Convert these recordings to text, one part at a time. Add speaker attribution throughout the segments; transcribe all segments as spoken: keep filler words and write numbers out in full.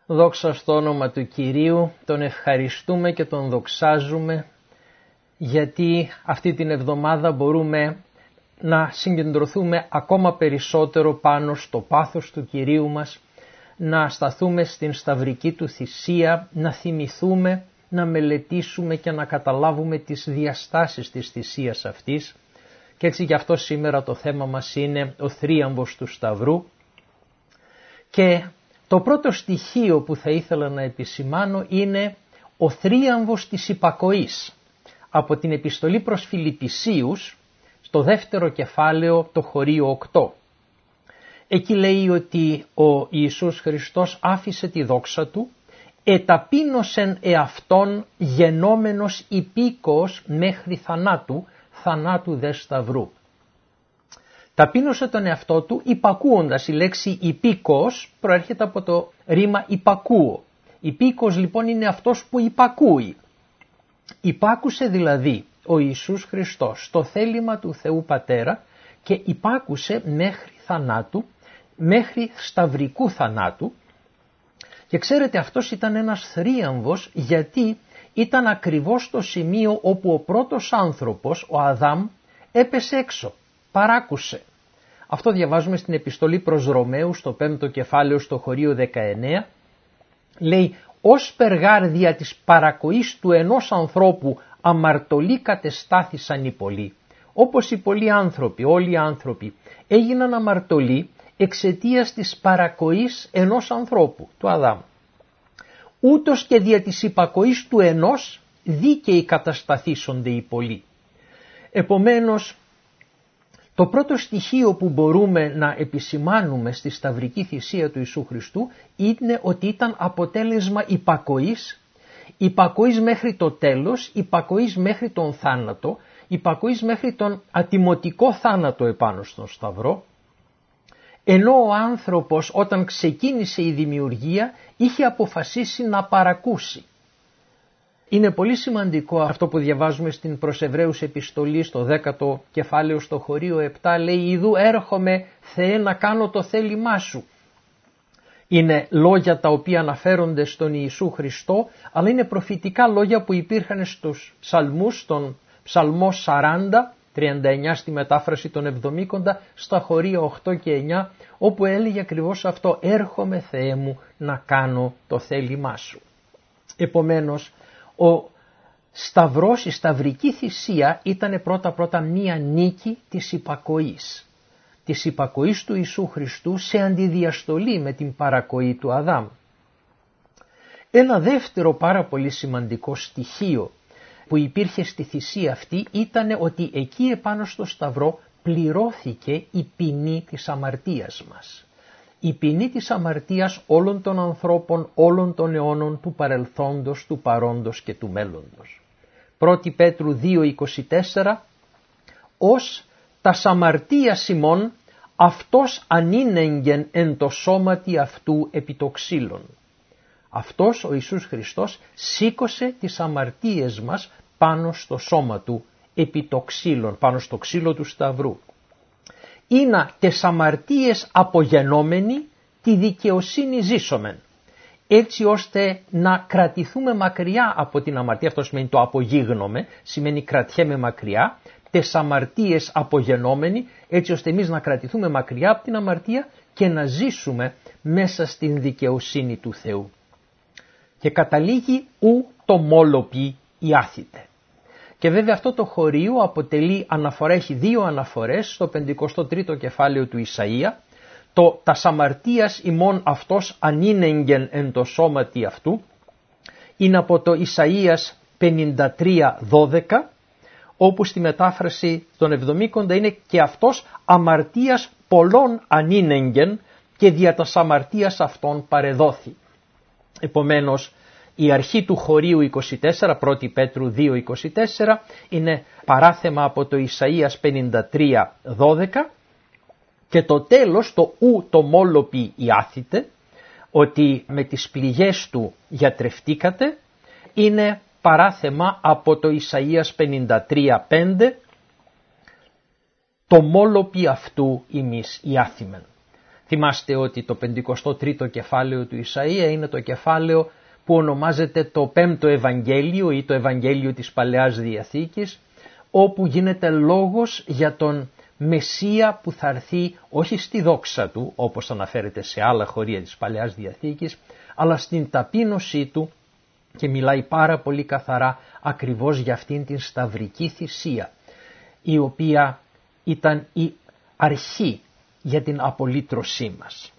Speaker 1: Δόξα στο όνομα του Κυρίου, τον ευχαριστούμε και τον δοξάζουμε, γιατί αυτή την εβδομάδα μπορούμε να συγκεντρωθούμε ακόμα περισσότερο πάνω στο πάθος του Κυρίου μας, να σταθούμε στην σταυρική του θυσία, να θυμηθούμε, να μελετήσουμε και να καταλάβουμε τις διαστάσεις της θυσίας αυτής. Και έτσι γι' αυτό σήμερα το θέμα μας είναι ο θρίαμβος του Σταυρού. Και το πρώτο στοιχείο που θα ήθελα να επισημάνω είναι ο θρίαμβος της υπακοής. Από την επιστολή προς Φιλιππισίους, στο δεύτερο κεφάλαιο, το χωρίο οκτώ. Εκεί λέει ότι ο Ιησούς Χριστός άφησε τη δόξα του, εταπείνωσεν εαυτόν γενόμενος υπήκοος μέχρι θανάτου, θανάτου δε σταυρού. Ταπείνωσε τον εαυτό του υπακούοντας. Η λέξη υπήκοος προέρχεται από το ρήμα υπακούω. Υπήκοος λοιπόν είναι αυτός που υπακούει. Υπάκουσε δηλαδή ο Ιησούς Χριστός στο θέλημα του Θεού Πατέρα και υπάκουσε μέχρι θανάτου, μέχρι σταυρικού θανάτου. Και ξέρετε, αυτός ήταν ένας θρίαμβος, γιατί ήταν ακριβώς το σημείο όπου ο πρώτος άνθρωπος, ο Αδάμ, έπεσε έξω, παράκουσε. Αυτό διαβάζουμε στην επιστολή προς Ρωμαίους, στο πέμπτο κεφάλαιο, στο χωρίο δεκαεννέα. Λέει, ως περγάρδια της παρακοής του ενός ανθρώπου αμαρτωλοί κατεστάθησαν οι πολλοί. Όπως οι πολλοί άνθρωποι, όλοι οι άνθρωποι, έγιναν αμαρτωλοί εξαιτίας της παρακοής ενός ανθρώπου, του Αδάμ. Ούτως και δια της υπακοής του ενός δίκαιοι κατασταθήσονται οι πολλοί. Επομένως, το πρώτο στοιχείο που μπορούμε να επισημάνουμε στη σταυρική θυσία του Ιησού Χριστού είναι ότι ήταν αποτέλεσμα υπακοής, υπακοής μέχρι το τέλος, υπακοής μέχρι τον θάνατο, υπακοής μέχρι τον ατιμωτικό θάνατο επάνω στον Σταυρό, ενώ ο άνθρωπος όταν ξεκίνησε η δημιουργία είχε αποφασίσει να παρακούσει. Είναι πολύ σημαντικό αυτό που διαβάζουμε στην προς Εβραίους επιστολή στο δέκατο κεφάλαιο στο χωρίο επτά, λέει «Ιδού έρχομαι Θεέ να κάνω το θέλημά σου». Είναι λόγια τα οποία αναφέρονται στον Ιησού Χριστό, αλλά είναι προφητικά λόγια που υπήρχαν στους ψαλμούς, στον ψαλμό σαράντα, τριάντα εννιά στη μετάφραση των Εβδομήκοντα, στα χωρία οκτώ και εννιά, όπου έλεγε ακριβώς αυτό, «Έρχομαι Θεέ μου να κάνω το θέλημά σου». Επομένως, ο Σταυρός, η σταυρική θυσία ήταν πρώτα-πρώτα μία νίκη της υπακοής. Της υπακοής του Ιησού Χριστού σε αντιδιαστολή με την παρακοή του Αδάμ. Ένα δεύτερο πάρα πολύ σημαντικό στοιχείο που υπήρχε στη θυσία αυτή ήταν ότι εκεί επάνω στο Σταυρό πληρώθηκε η ποινή της αμαρτίας μας. Η ποινή της αμαρτίας όλων των ανθρώπων, όλων των αιώνων του παρελθόντος, του παρόντος και του μέλλοντος. πρώτη Πέτρου δύο είκοσι τέσσερα, ως τας αμαρτίας ημών αυτός ανήνεγγεν εν το σώματι αυτού επί το ξύλον. Αυτός ο Ιησούς Χριστός σήκωσε τις αμαρτίες μας πάνω στο σώμα του επί το ξύλον, πάνω στο ξύλο του Σταυρού. «Ήνα τες αμαρτίες απογενόμενοι τη δικαιοσύνη ζήσομεν», έτσι ώστε να κρατηθούμε μακριά από την αμαρτία. Αυτό σημαίνει το απογίγνομαι, σημαίνει κρατιέμαι μακριά, τες αμαρτίες απογενόμενοι, έτσι ώστε εμείς να κρατηθούμε μακριά από την αμαρτία και να ζήσουμε μέσα στην δικαιοσύνη του Θεού. Και καταλήγει ου το μόλοπι η άθητε. Και βέβαια αυτό το χωρίο αποτελεί αναφορά, έχει δύο αναφορές στο πενηκοστό τρίτο κεφάλαιο του Ισαΐα. Το «τας αμαρτίας ημών αυτός ανήνεγγεν εν το σώματι αυτού» είναι από το Ισαΐας πενήντα τρία δώδεκα, όπου στη μετάφραση των Εβδομήκοντα είναι «και αυτός αμαρτίας πολλών ανήνεγγεν και δια τας αμαρτίας αυτών παρεδόθη». Επομένως, η αρχή του χωρίου είκοσι τέσσερα, πρώτη Πέτρου δύο είκοσι τέσσερα, είναι παράθεμα από το Ισαΐας πενήντα τρία δώδεκα, και το τέλος, το ου το μόλοπι η άθητε, ότι με τις πληγές του γιατρευτήκατε, είναι παράθεμα από το Ισαΐας πενήντα τρία πέντε, το μόλοπι αυτού ημείς οι άθημεν. Θυμάστε ότι το πενηκοστό τρίτο κεφάλαιο του Ισαΐα είναι το κεφάλαιο που ονομάζεται το πέμπτο Ευαγγέλιο ή το Ευαγγέλιο της Παλαιάς Διαθήκης, όπου γίνεται λόγος για τον Μεσσία που θα έρθει όχι στη δόξα του, όπως αναφέρεται σε άλλα χωρία της Παλαιάς Διαθήκης, αλλά στην ταπείνωσή του, και μιλάει πάρα πολύ καθαρά ακριβώς για αυτήν την σταυρική θυσία, η οποία ήταν η αρχή για την απολύτρωσή μας.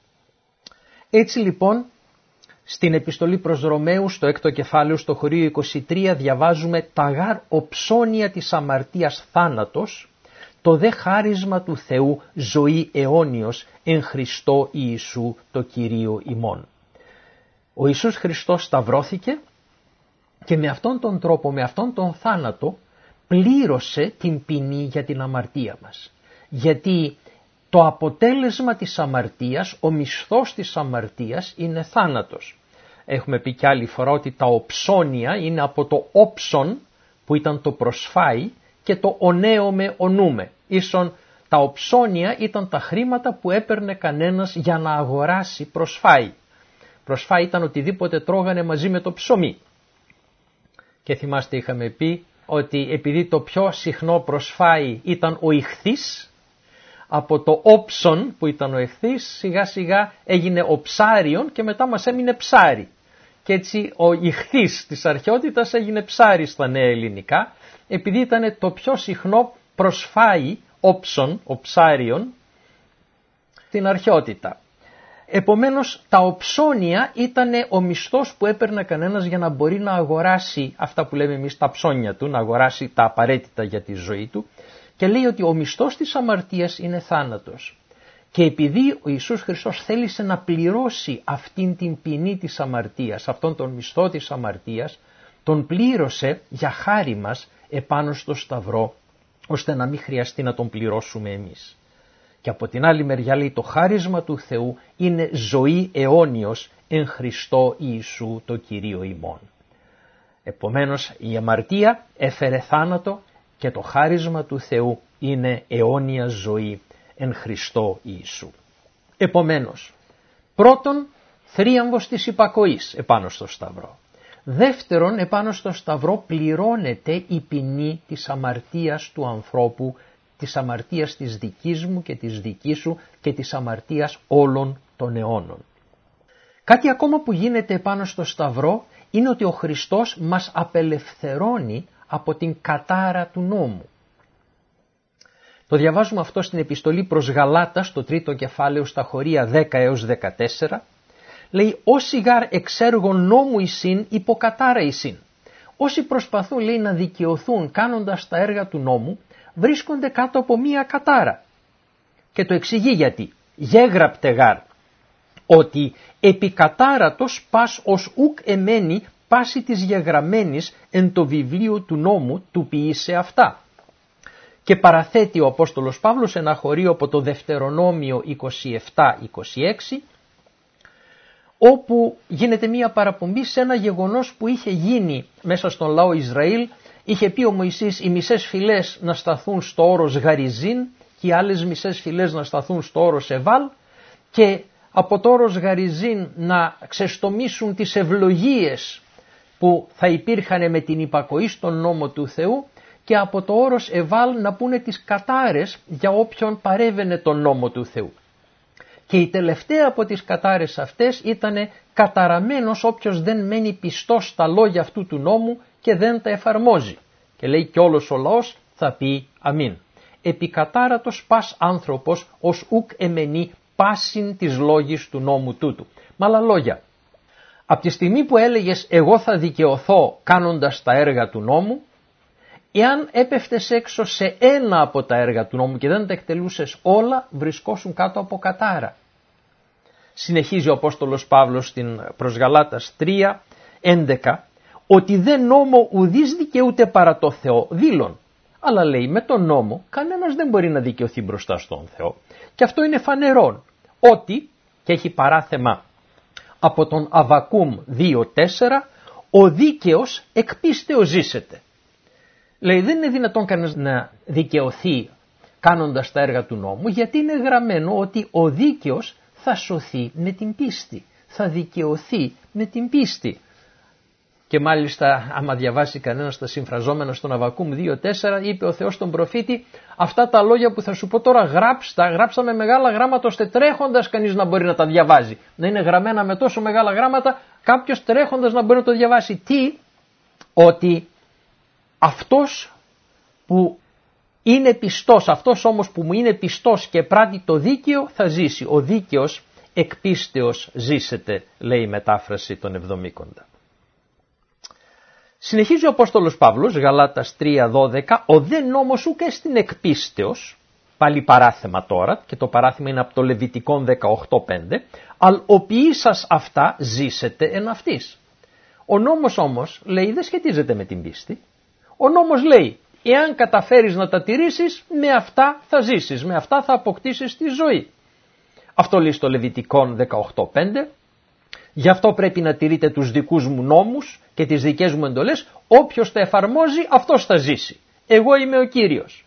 Speaker 1: Έτσι λοιπόν, στην επιστολή προς Ρωμαίους, στο έκτο κεφάλαιο, στο χωρίο είκοσι τρία, διαβάζουμε «Τα γάρ οψώνια της αμαρτίας θάνατος, το δε χάρισμα του Θεού ζωή αιώνιος εν Χριστώ Ιησού το Κυρίο ημών». Ο Ιησούς Χριστός σταυρώθηκε και με αυτόν τον τρόπο, με αυτόν τον θάνατο, πλήρωσε την ποινή για την αμαρτία μας. Γιατί το αποτέλεσμα της αμαρτίας, ο μισθός της αμαρτίας είναι θάνατος. Έχουμε πει κι άλλη φορά ότι τα οψώνια είναι από το όψον που ήταν το προσφάει και το ονέομε ονούμε. Ίσον τα οψώνια ήταν τα χρήματα που έπαιρνε κανένας για να αγοράσει προσφάει. Προσφάει ήταν οτιδήποτε τρώγανε μαζί με το ψωμί. Και θυμάστε είχαμε πει ότι επειδή το πιο συχνό προσφάει ήταν ο ιχθύς, από το όψον που ήταν ο εχθής σιγά σιγά έγινε ο ψάριον και μετά μας έμεινε ψάρι. Και έτσι ο ιχθύς της αρχαιότητας έγινε ψάρι στα νέα ελληνικά, επειδή ήταν το πιο συχνό προσφάει όψον, ο ψάριον, στην αρχαιότητα. Επομένως τα οψώνια ήταν ο μισθός που έπαιρνε κανένας για να μπορεί να αγοράσει αυτά που λέμε εμείς τα ψώνια του, να αγοράσει τα απαραίτητα για τη ζωή του, και λέει ότι ο μισθός της αμαρτίας είναι θάνατος. Και επειδή ο Ιησούς Χριστός θέλησε να πληρώσει αυτήν την ποινή της αμαρτίας, αυτόν τον μισθό της αμαρτίας, τον πλήρωσε για χάρη μας επάνω στο σταυρό, ώστε να μην χρειαστεί να τον πληρώσουμε εμείς. Και από την άλλη μεριά λέει το χάρισμα του Θεού είναι ζωή αιώνιος εν Χριστώ Ιησού το Κυρίο ημών. Επομένως η αμαρτία έφερε θάνατο και το χάρισμα του Θεού είναι αιώνια ζωή εν Χριστώ Ιησού. Επομένως, πρώτον θρίαμβος της υπακοής επάνω στο σταυρό. Δεύτερον, επάνω στο σταυρό πληρώνεται η ποινή της αμαρτίας του ανθρώπου, της αμαρτίας της δικής μου και της δικής σου και της αμαρτίας όλων των αιώνων. Κάτι ακόμα που γίνεται επάνω στο σταυρό είναι ότι ο Χριστός μας απελευθερώνει από την κατάρα του νόμου. Το διαβάζουμε αυτό στην επιστολή προς Γαλάτα, στο τρίτο κεφάλαιο, στα χωρία δέκα έως δεκατέσσερα. Λέει «Όσοι γάρ εξέργων νόμου εισήν υποκατάρα εισήν». Όσοι προσπαθούν, λέει, να δικαιωθούν κάνοντας τα έργα του νόμου, βρίσκονται κάτω από μία κατάρα. Και το εξηγεί γιατί. «Γέγραπτε γάρ, ότι επικατάρατος πας ως ουκ εμένη πάση της γεγραμμένης εν το βιβλίο του νόμου του ποιήσε αυτά». Και παραθέτει ο Απόστολος Παύλος ένα χωρίο από το Δευτερονόμιο είκοσι επτά είκοσι έξι, όπου γίνεται μία παραπομπή σε ένα γεγονός που είχε γίνει μέσα στον λαό Ισραήλ. Είχε πει ο Μωυσής οι μισές φυλές να σταθούν στο όρος Γαριζίν και οι άλλες μισές φυλές να σταθούν στο όρος Εβάλ, και από το όρος Γαριζίν να ξεστομίσουν τις ευλογίες που θα υπήρχαν με την υπακοή στον νόμο του Θεού, και από το όρος Εβάλ να πούνε τις κατάρες για όποιον παρέβαινε τον νόμο του Θεού. Και η τελευταία από τις κατάρες αυτές ήταν καταραμένος όποιος δεν μένει πιστός στα λόγια αυτού του νόμου και δεν τα εφαρμόζει. Και λέει και όλος ο λαός θα πει αμήν. Επικατάρατος πας άνθρωπος ως ουκ εμενή πάσιν της λόγης του νόμου τούτου. Με άλλα λόγια, από τη στιγμή που έλεγες εγώ θα δικαιωθώ κάνοντας τα έργα του νόμου, εάν έπεφτες έξω σε ένα από τα έργα του νόμου και δεν τα εκτελούσες όλα, βρισκόσουν κάτω από κατάρα. Συνεχίζει ο Απόστολος Παύλος στην προς Γαλάτας τρία έντεκα, ότι δεν νόμο ουδείς δικαιούται παρά το Θεό δήλων. Αλλά λέει με τον νόμο κανένας δεν μπορεί να δικαιωθεί μπροστά στον Θεό. Και αυτό είναι φανερόν, ότι, και έχει παράθεμα από τον Αββακούμ δύο τέσσερα, ο δίκαιος εκ πίστεως ζήσεται. Λέει δεν είναι δυνατόν κανένας να δικαιωθεί κάνοντας τα έργα του νόμου, γιατί είναι γραμμένο ότι ο δίκαιος θα σωθεί με την πίστη, θα δικαιωθεί με την πίστη. Και μάλιστα άμα διαβάσει κανένας τα συμφραζόμενα στον Αββακούμ δύο τέσσερα, είπε ο Θεός στον προφήτη, αυτά τα λόγια που θα σου πω τώρα γράψτα, γράψα με μεγάλα γράμματα ώστε τρέχοντας κανείς να μπορεί να τα διαβάζει. Να είναι γραμμένα με τόσο μεγάλα γράμματα κάποιος τρέχοντας να μπορεί να το διαβάσει. Τι? Ότι αυτός που είναι πιστός, αυτός όμως που μου είναι πιστός και πράττει το δίκαιο θα ζήσει. Ο δίκαιος εκ πίστεως ζήσεται, λέει η μετάφραση των Εβδομήκοντα. Συνεχίζει ο Απόστολος Παύλος, Γαλάτας τρία δώδεκα, ο δε νόμος ουκ εστιν εκ πίστεως, πάλι παράθεμα τώρα, και το παράθεμα είναι από το Λεβιτικόν δεκαοκτώ πέντε, αλοποιήσας αυτά ζήσετε εν αυτής. Ο νόμος όμως, λέει, δεν σχετίζεται με την πίστη. Ο νόμος λέει, εάν καταφέρεις να τα τηρήσεις, με αυτά θα ζήσεις, με αυτά θα αποκτήσεις τη ζωή. Αυτό λέει στο Λεβιτικόν δεκαοκτώ πέντε. Γι' αυτό πρέπει να τηρείτε τους δικούς μου νόμους και τις δικές μου εντολές. Όποιος τα εφαρμόζει, αυτός θα ζήσει. Εγώ είμαι ο Κύριος.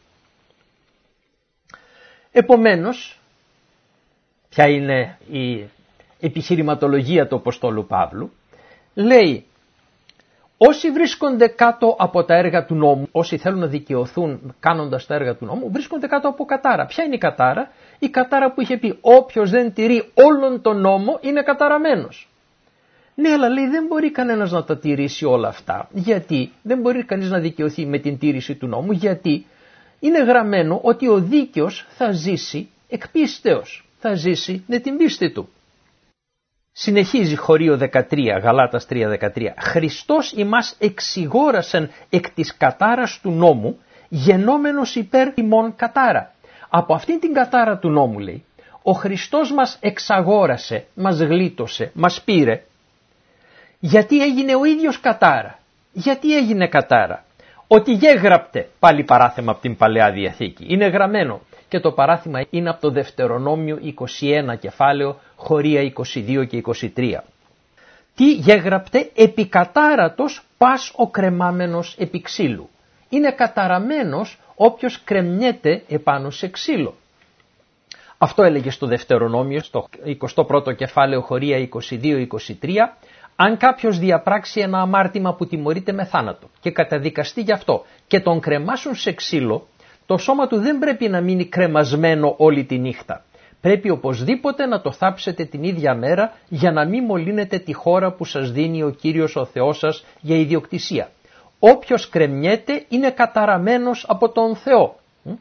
Speaker 1: Επομένως, ποια είναι η επιχειρηματολογία του Αποστόλου Παύλου? Λέει, όσοι βρίσκονται κάτω από τα έργα του νόμου, όσοι θέλουν να δικαιωθούν κάνοντας τα έργα του νόμου, βρίσκονται κάτω από κατάρα. Ποια είναι η κατάρα? Η κατάρα που είχε πει, όποιος δεν τηρεί όλον τον νόμο είναι καταραμένος. Ναι, αλλά λέει δεν μπορεί κανένας να τα τηρήσει όλα αυτά. Γιατί? Δεν μπορεί κανείς να δικαιωθεί με την τήρηση του νόμου. Γιατί? Είναι γραμμένο ότι ο δίκαιος θα ζήσει εκ πίστεως. Θα ζήσει με την πίστη του. Συνεχίζει χωρίο δεκατρία, Γαλάτας τρία δεκατρία. Χριστός ημάς εξηγόρασεν εκ της κατάρας του νόμου, γενόμενος υπέρ ημών κατάρα. Από αυτήν την κατάρα του νόμου, λέει, ο Χριστός μας εξαγόρασε, μας γλίτωσε, μας πήρε. Γιατί έγινε ο ίδιος κατάρα? Γιατί έγινε κατάρα? Ότι γέγραπτε, πάλι παράθεμα από την Παλαιά Διαθήκη. Είναι γραμμένο και το παράθεμα είναι από το Δευτερονόμιο είκοσι ένα κεφάλαιο, χωρία είκοσι δύο και είκοσι τρία. Τι γέγραπτε? Επικατάρατος πας ο κρεμάμενος επί ξύλου. Είναι καταραμένος όποιος κρεμνιέται επάνω σε ξύλο. Αυτό έλεγε στο Δευτερονόμιο, στο εικοστό πρώτο κεφάλαιο, χωρία είκοσι δύο είκοσι τρία. Αν κάποιος διαπράξει ένα αμάρτημα που τιμωρείται με θάνατο και καταδικαστεί γι' αυτό και τον κρεμάσουν σε ξύλο, το σώμα του δεν πρέπει να μείνει κρεμασμένο όλη τη νύχτα. Πρέπει οπωσδήποτε να το θάψετε την ίδια μέρα για να μην μολύνετε τη χώρα που σας δίνει ο Κύριος ο Θεός σας για ιδιοκτησία. Όποιος κρεμνιέται είναι καταραμένος από τον Θεό.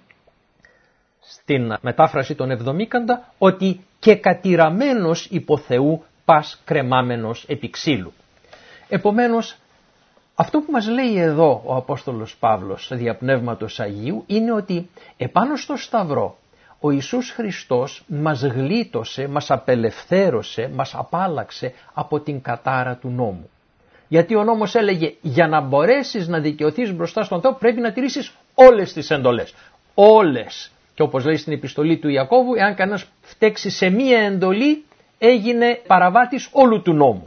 Speaker 1: Στην μετάφραση των Εβδομήκοντα, ότι και κατηραμένος υπό Θεού πας κρεμάμενος επί ξύλου. Επομένως, αυτό που μας λέει εδώ ο Απόστολος Παύλος δια Πνεύματος Αγίου είναι ότι επάνω στο Σταυρό ο Ιησούς Χριστός μας γλίτωσε, μας απελευθέρωσε, μας απάλαξε από την κατάρα του νόμου. Γιατί ο νόμος έλεγε για να μπορέσεις να δικαιωθείς μπροστά στον Θεό πρέπει να τηρήσεις όλες τις εντολές. Όλες. Και όπως λέει στην επιστολή του Ιακώβου, εάν κανένας φταίξει σε μία εντολή έγινε παραβάτης όλου του νόμου.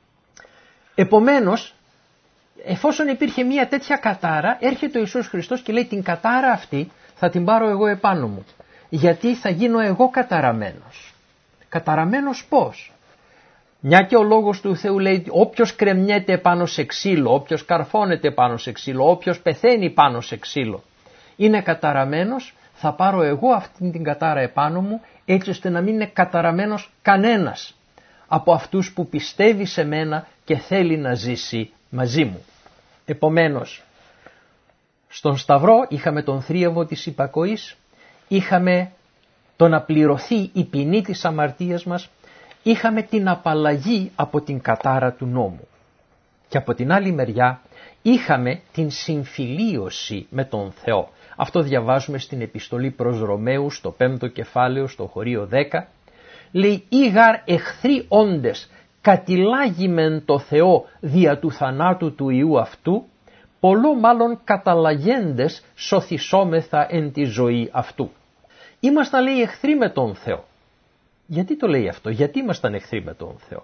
Speaker 1: Επομένως, εφόσον υπήρχε μία τέτοια κατάρα, έρχεται ο Ιησούς Χριστός και λέει την κατάρα αυτή θα την πάρω εγώ επάνω μου. Γιατί θα γίνω εγώ καταραμένος. Καταραμένος πώς? Μια και ο λόγος του Θεού λέει όποιος κρεμνιέται πάνω σε ξύλο, όποιος καρφώνεται πάνω σε ξύλο, όποιος πεθαίνει πάνω σε ξύλο είναι καταραμένος, θα πάρω εγώ αυτή την κατάρα επάνω μου έτσι ώστε να μην είναι καταραμένος κανένας από αυτούς που πιστεύει σε μένα και θέλει να ζήσει μαζί μου. Επομένως, στον Σταυρό είχαμε τον θρίαβο της υπακοής, είχαμε το να πληρωθεί η ποινή της αμαρτίας μας, είχαμε την απαλλαγή από την κατάρα του νόμου. Και από την άλλη μεριά είχαμε την συμφιλίωση με τον Θεό. Αυτό διαβάζουμε στην επιστολή προς Ρωμαίους, στο πέμπτο κεφάλαιο, στο χωρίο δέκα. Λέει «Ήγαρ εχθροί όντες κατηλάγημεν το Θεό δια του θανάτου του Υιού αυτού, πολλό μάλλον καταλαγέντες σωθησόμεθα εν τη ζωή αυτού». Ήμασταν, λέει, εχθροί με τον Θεό. Γιατί το λέει αυτό? Γιατί ήμασταν εχθροί με τον Θεό?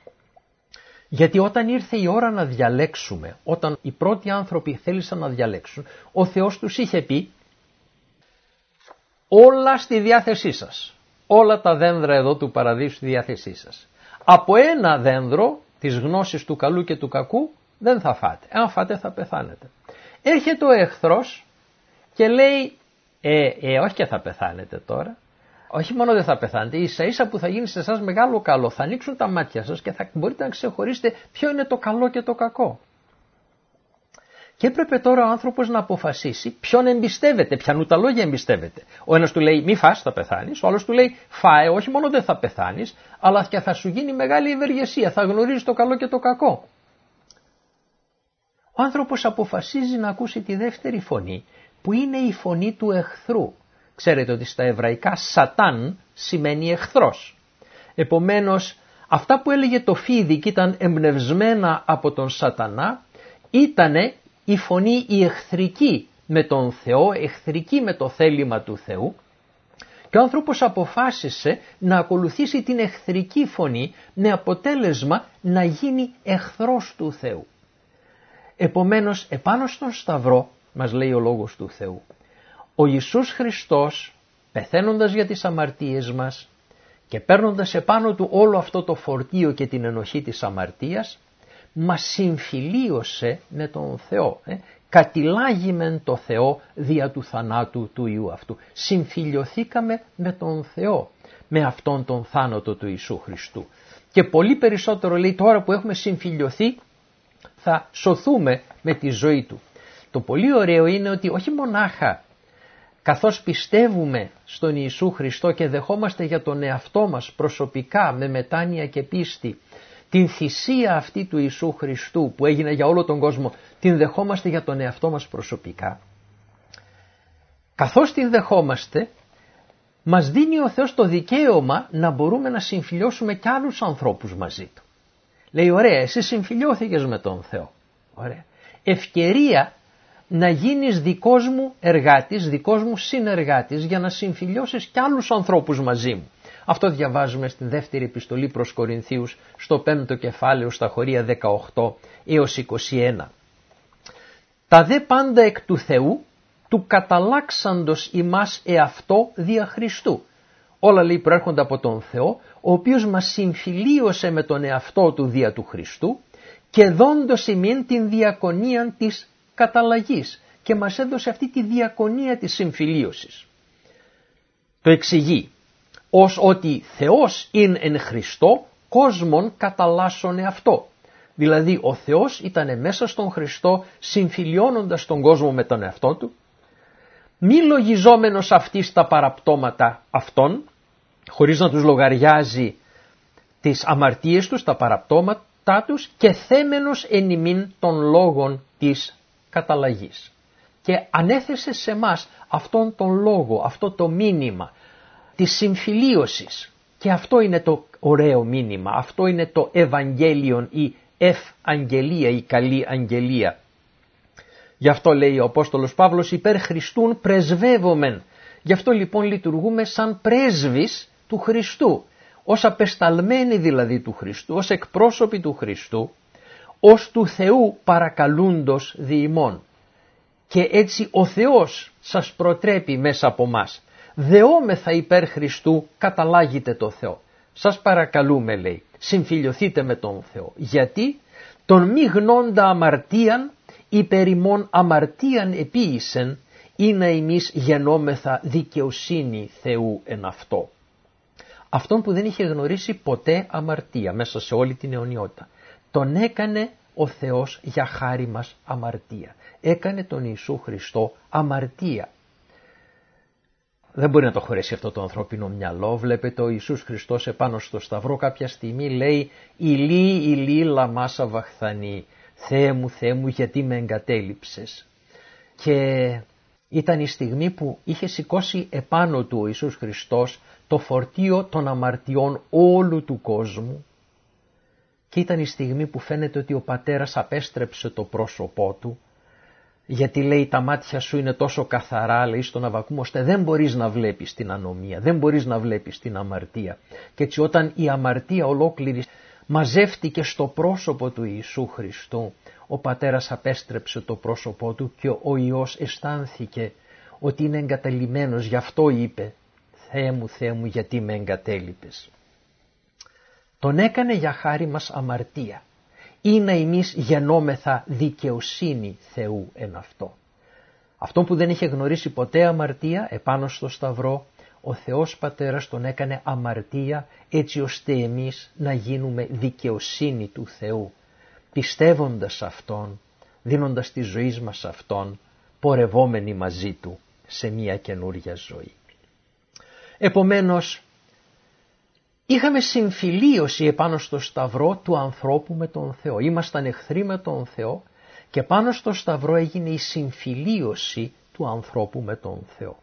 Speaker 1: Γιατί όταν ήρθε η ώρα να διαλέξουμε, όταν οι πρώτοι άνθρωποι θέλησαν να διαλέξουν, ο Θεός τους είχε πει όλα στη διάθεσή σας. Όλα τα δένδρα εδώ του παραδείσου στη διάθεσή σας. Από ένα δένδρο της γνώσης του καλού και του κακού δεν θα φάτε. Αν φάτε θα πεθάνετε. Έρχεται ο εχθρός και λέει, ε, ε, όχι και θα πεθάνετε τώρα. Όχι μόνο δεν θα πεθάνετε, ίσα ίσα που θα γίνει σε εσάς μεγάλο καλό. Θα ανοίξουν τα μάτια σας και θα μπορείτε να ξεχωρίσετε ποιο είναι το καλό και το κακό. Και έπρεπε τώρα ο άνθρωπος να αποφασίσει ποιον εμπιστεύεται, ποιανού τα λόγια εμπιστεύεται. Ο ένας του λέει μη φας θα πεθάνεις, ο άλλος του λέει φάε, όχι μόνο δεν θα πεθάνεις, αλλά και θα σου γίνει μεγάλη ευεργεσία, θα γνωρίζεις το καλό και το κακό. Ο άνθρωπος αποφασίζει να ακούσει τη δεύτερη φωνή, που είναι η φωνή του εχθρού. Ξέρετε ότι στα εβραϊκά σατάν σημαίνει εχθρός. Επομένως αυτά που έλεγε το φίδι και ήταν εμπνευσμένα από τον σατανά, ήτανε η φωνή η εχθρική με τον Θεό, εχθρική με το θέλημα του Θεού, και ο άνθρωπος αποφάσισε να ακολουθήσει την εχθρική φωνή με αποτέλεσμα να γίνει εχθρός του Θεού. Επομένως επάνω στον Σταυρό, μας λέει ο Λόγος του Θεού, ο Ιησούς Χριστός πεθαίνοντας για τις αμαρτίες μας και παίρνοντας επάνω του όλο αυτό το φορτίο και την ενοχή της αμαρτίας, μας συμφιλίωσε με τον Θεό. Ε. Κατηλάγει μεν το Θεό δια του θανάτου του Ιού αυτού. Συμφιλιωθήκαμε με τον Θεό με αυτόν τον θάνατο του Ιησού Χριστού. Και πολύ περισσότερο λέει τώρα που έχουμε συμφιλιωθεί θα σωθούμε με τη ζωή του. Το πολύ ωραίο είναι ότι όχι μονάχα καθώς πιστεύουμε στον Ιησού Χριστό και δεχόμαστε για τον εαυτό μας προσωπικά με μετάνοια και πίστη την θυσία αυτή του Ιησού Χριστού που έγινε για όλο τον κόσμο, την δεχόμαστε για τον εαυτό μας προσωπικά. Καθώς την δεχόμαστε, μας δίνει ο Θεός το δικαίωμα να μπορούμε να συμφιλιώσουμε κι άλλους ανθρώπους μαζί του. Λέει ωραία, εσύ συμφιλιώθηκες με τον Θεό. Ωραία. Ευκαιρία να γίνεις δικός μου εργάτης, δικός μου συνεργάτης για να συμφιλιώσεις κι άλλους ανθρώπους μαζί μου. Αυτό διαβάζουμε στην δεύτερη επιστολή προς Κορινθίους στο πέμπτο κεφάλαιο στα χωρία δεκαοκτώ έως είκοσι ένα. Τα δε πάντα εκ του Θεού, του καταλλάξαντος ημάς εαυτό δια Χριστού. Όλα λέει προέρχονται από τον Θεό, ο οποίος μας συμφιλίωσε με τον εαυτό του δια του Χριστού και δόντος ημίν την διακονία της καταλλαγής και μας έδωσε αυτή τη διακονία της συμφιλίωσης. Το εξηγεί ως ότι Θεός είναι εν Χριστώ κόσμον καταλλάσσονε αυτό. Δηλαδή ο Θεός ήταν μέσα στον Χριστό συμφιλιώνοντας τον κόσμο με τον εαυτό του, μη λογιζόμενος αυτής τα παραπτώματα αυτών, χωρίς να τους λογαριάζει τις αμαρτίες τους, τα παραπτώματα τους, και θέμενος εν ημίν των λόγων της καταλλαγής. Και ανέθεσε σε μας αυτόν τον λόγο, αυτό το μήνυμα της συμφιλίωσης. Και αυτό είναι το ωραίο μήνυμα, αυτό είναι το Ευαγγέλιον ή Ευαγγελία, η καλή αγγελία. Γι' αυτό λέει ο Απόστολος Παύλος υπέρ Χριστούν πρεσβεύομεν. Γι' αυτό λοιπόν λειτουργούμε σαν πρέσβεις του Χριστού, ως απεσταλμένοι δηλαδή του Χριστού, ως εκπρόσωποι του Χριστού, ως του Θεού παρακαλούντος διημών. Και έτσι ο Θεός σας προτρέπει μέσα από μας. Δεόμεθα υπέρ Χριστού, καταλάγετε το Θεό. Σας παρακαλούμε, λέει, συμφιλιωθείτε με τον Θεό. Γιατί τον μη γνώντα αμαρτίαν υπέρ ημών αμαρτίαν επίησεν, ή να εμείς γενόμεθα δικαιοσύνη Θεού εν αυτό. Αυτόν που δεν είχε γνωρίσει ποτέ αμαρτία μέσα σε όλη την αιωνιότητα, τον έκανε ο Θεός για χάρη μας αμαρτία. Έκανε τον Ιησού Χριστό αμαρτία. Δεν μπορεί να το χωρέσει αυτό το ανθρώπινο μυαλό. Βλέπετε ο Ιησούς Χριστός επάνω στο σταυρό κάποια στιγμή λέει «Ηλί, ηλί, λαμά σαβαχθανή». Θεέ μου, Θεέ μου, γιατί με εγκατέλειψες. Και ήταν η στιγμή που είχε σηκώσει επάνω του ο Ιησούς Χριστός το φορτίο των αμαρτιών όλου του κόσμου. Και ήταν η στιγμή που φαίνεται ότι ο Πατέρας απέστρεψε το πρόσωπό του, γιατί λέει τα μάτια σου είναι τόσο καθαρά, λέει στον Αββακούμ, ώστε δεν μπορείς να βλέπεις την ανομία, δεν μπορείς να βλέπεις την αμαρτία. Και έτσι όταν η αμαρτία ολόκληρη μαζεύτηκε στο πρόσωπο του Ιησού Χριστού, ο Πατέρας απέστρεψε το πρόσωπό του και ο Υιός αισθάνθηκε ότι είναι εγκαταλειμμένος, γι' αυτό είπε «Θεέ μου, Θεέ μου, γιατί με εγκατέλειπες». Τον έκανε για χάρη μας αμαρτία, ή να εμείς γεννόμεθα δικαιοσύνη Θεού εν αυτό. Αυτό που δεν είχε γνωρίσει ποτέ αμαρτία, επάνω στο Σταυρό, ο Θεός Πατέρας τον έκανε αμαρτία έτσι ώστε εμείς να γίνουμε δικαιοσύνη του Θεού, πιστεύοντας Αυτόν, δίνοντας τη ζωή μας Αυτόν, πορευόμενοι μαζί Του σε μια καινούρια ζωή. Επομένως, είχαμε συμφιλίωση επάνω στο Σταυρό του ανθρώπου με τον Θεό. Ήμασταν εχθροί με τον Θεό και πάνω στο Σταυρό έγινε η συμφιλίωση του ανθρώπου με τον Θεό.